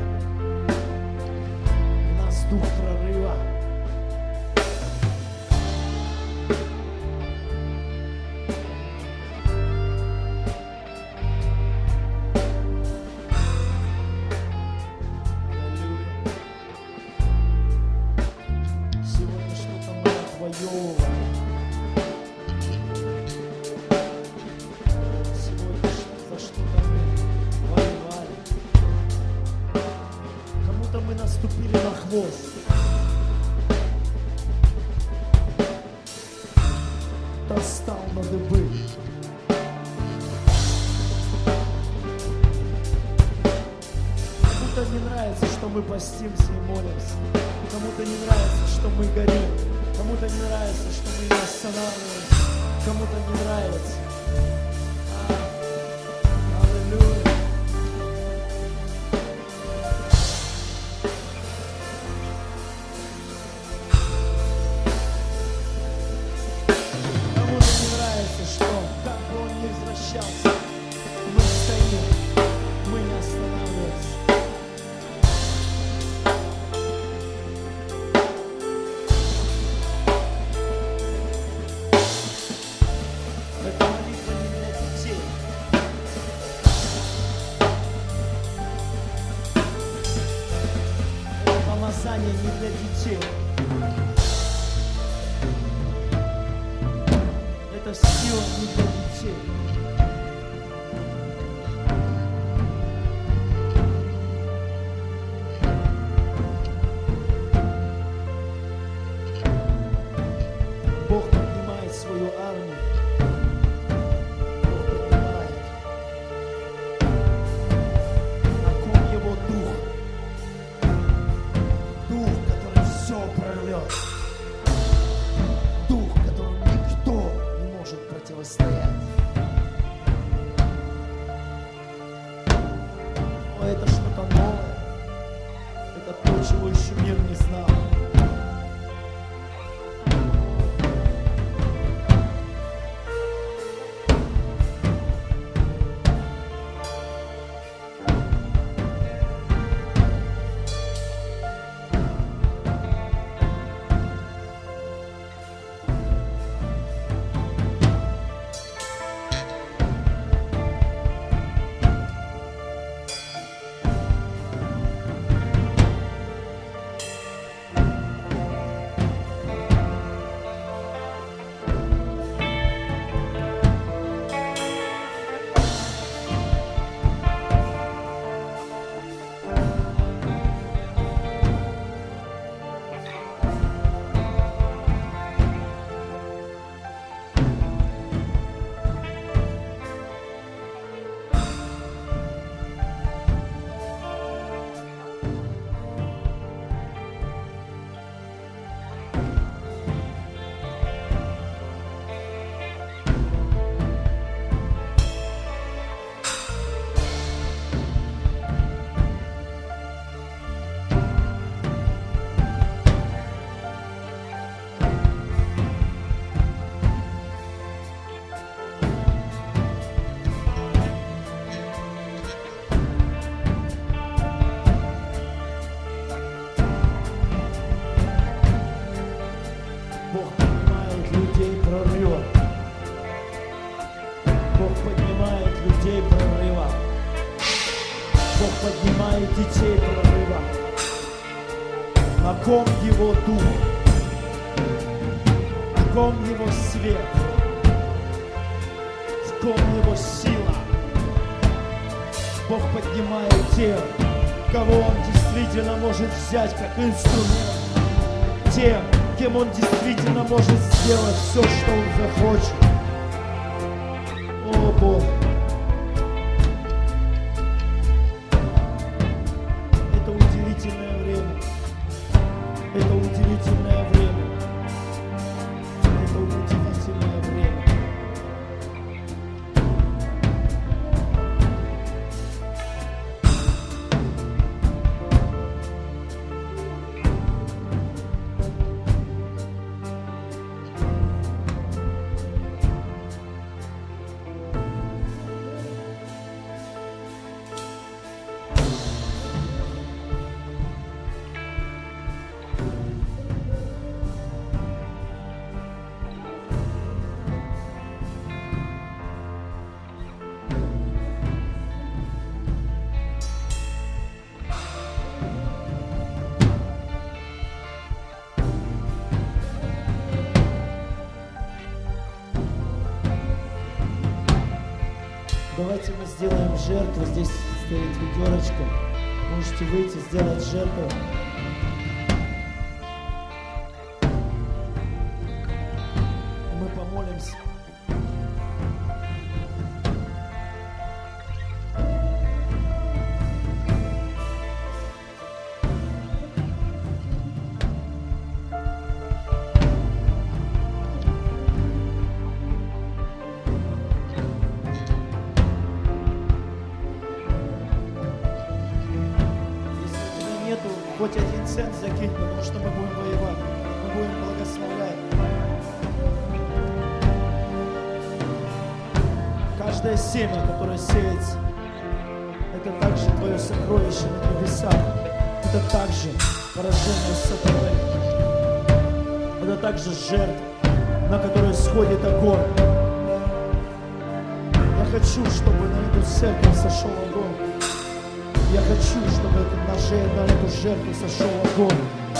В нас дух прорыва. Аллилуйя. Сегодня что-то мы отвоевываем. Сегодня за что-то мы воевали. Кому-то мы наступили на хвост. Кто стал на дыбы. Кому-то не нравится, что мы постимся и молимся. Кому-то не нравится, что мы горим. Кому-то не нравится, что мы не останавливаемся. Кому-то не нравится. Аллилуйя. Кому-то не нравится, что как бы он ни возвращался, мы стоим, мы не останавливаемся. Это молитва не для детей. Это помазание не для детей. Это сила не для детей. Бог поднимает свою армию. Бог поднимает. Но это что-то новое. Это то, чего еще мир не знал. Детей прорыва. На ком его дух, на ком его свет, в ком его сила. Бог поднимает тех, кого Он действительно может взять как инструмент, тем, кем Он действительно может сделать все, что Он захочет. О, Бог! Это удивительное время. Это удивительное время. Давайте мы сделаем жертву. Здесь стоит ведерочко. Можете выйти, сделать жертву. Мы помолимся. Хоть 1 цент закинь, потому что мы будем воевать, мы будем благословлять. Каждое семя, которое сеется, это также твое сокровище на небесах. Это также поражение сатаны. Это также жертва, на которую сходит огонь. Я хочу, чтобы на эту церковь сошел огонь. Я хочу, чтобы на эту жертву сошел огонь.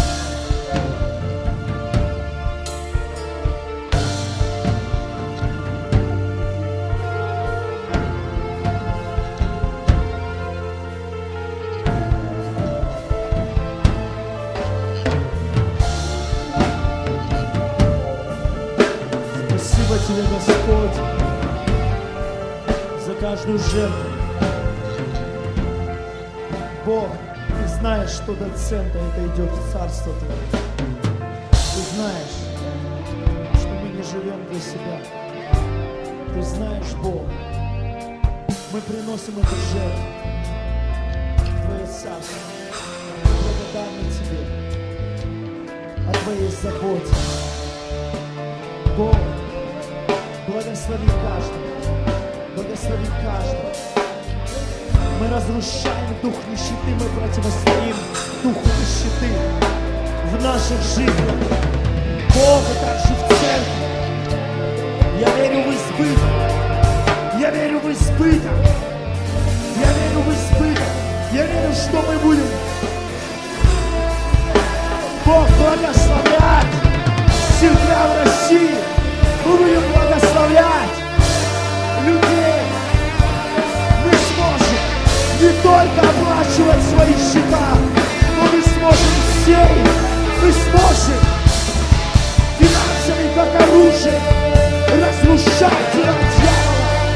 Спасибо Тебе, Господь, за каждую жертву. Бог, Ты знаешь, что до цента это идет в Царство Твое. Ты знаешь, что мы не живем для себя. Ты знаешь, Бог, мы приносим эту жертву. Твоей заботе. Бог, благослови каждого, благослови каждого. Мы разрушаем дух нищеты, мы противостоим духу нищеты в наших жизнях. Бог, и также в церкви. Я верю в избыток. Я верю в избыток. Я верю в избыток. Я верю, что мы будем, Бог, благословлять себя в России. Мы будем благословлять людей. Мы сможем не только оплачивать свои счета, но мы сможем сеять. Мы сможем финансами, как оружие, разрушать дела дьявола.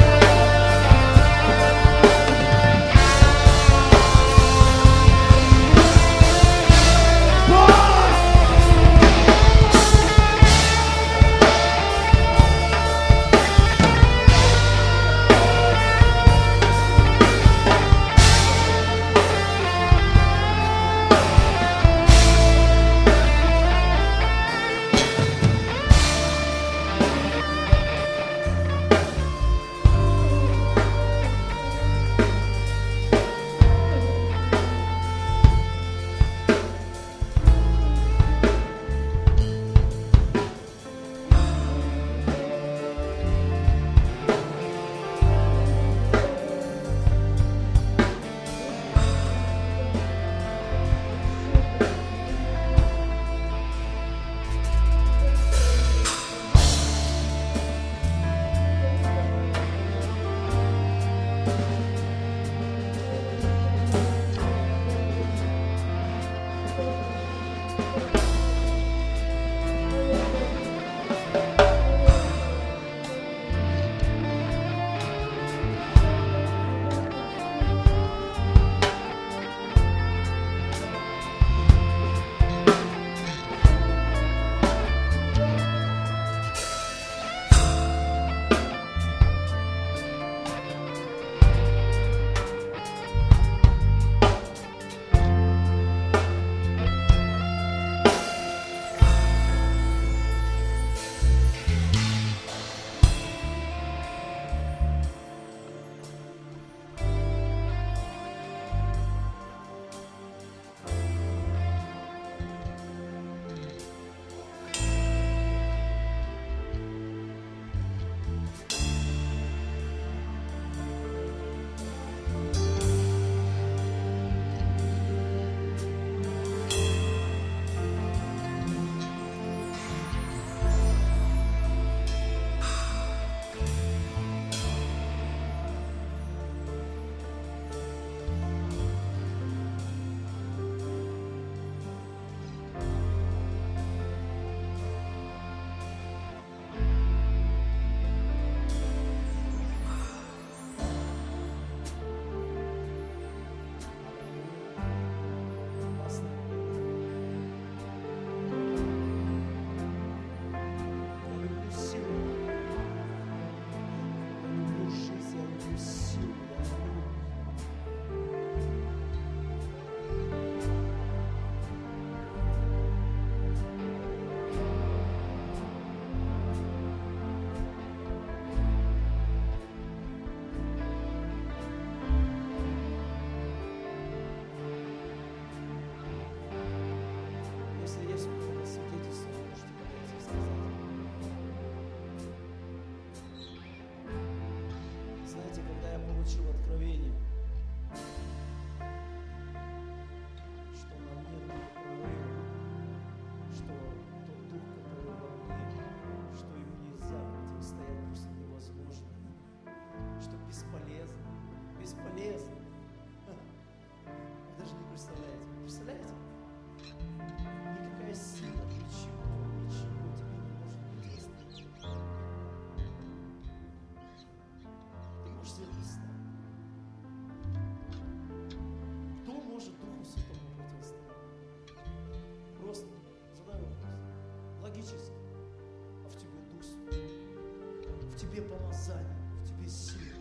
В тебе помазание, в тебе сила.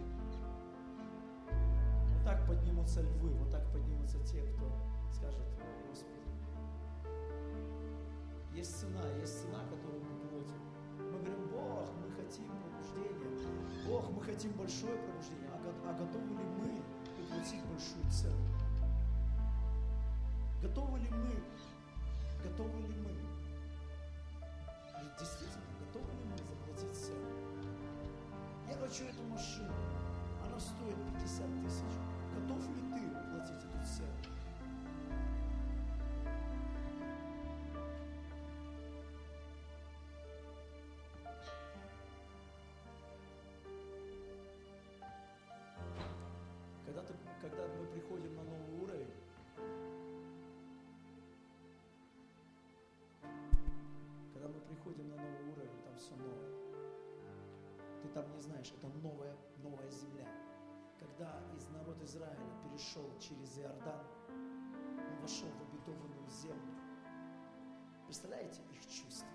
Вот так поднимутся львы, вот так поднимутся те, кто скажет: Господи, Есть цена, которую мы платим. Мы говорим: Бог, мы хотим пробуждения. Бог, мы хотим большое пробуждение. А готовы ли мы уплатить большую цену? Готовы ли мы? Готовы ли мы? Действительно, готовы ли мы заплатить цену? Я хочу эту машину. Она стоит 50 тысяч. Готов ли ты уплатить эту цену? Когда мы приходим на новый уровень, там все новое. Ты там не знаешь, это новая земля. Когда народ Израиля перешел через Иордан, он вошел в обетованную землю. Представляете их чувства?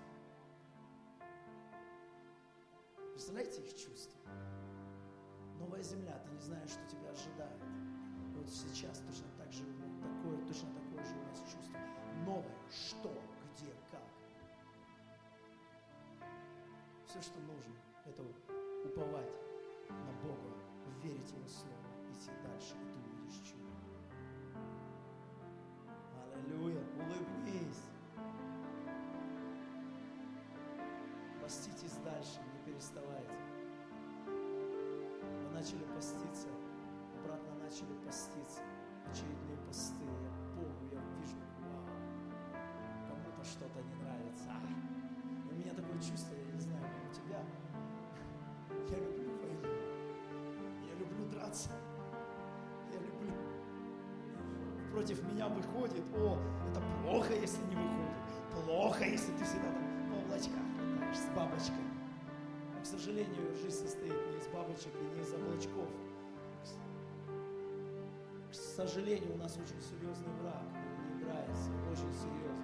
Представляете их чувства? Новая земля, ты не знаешь, что тебя ожидает. И вот сейчас точно такое же у нас чувство. Новое, что, где, как. Все, что нужно, это уповать на Бога, верить Его Слову, идти дальше, и ты увидишь чудо. Аллилуйя! Улыбнись! Поститесь дальше, не переставайте. Мы начали поститься, обратно начали поститься. Очередные посты. Я вижу, вау, кому-то что-то не нравится. У меня такое чувство, я не знаю, как у тебя. Я люблю войну. Я люблю драться. Я люблю. Против меня выходит. Это плохо, если не выходит. Плохо, если ты всегда там в облачках летаешь с бабочками. Но, к сожалению, жизнь состоит не из бабочек и не из облачков. К сожалению, у нас очень серьезный враг. Он не играется, очень серьезный.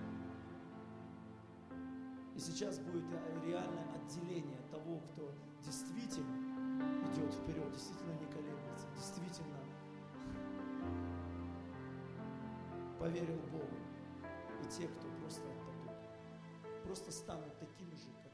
И сейчас будет реальное отделение того, кто действительно идет вперед, действительно не колеблется, действительно поверил Богу. И те, кто просто отдадут, просто станут такими же,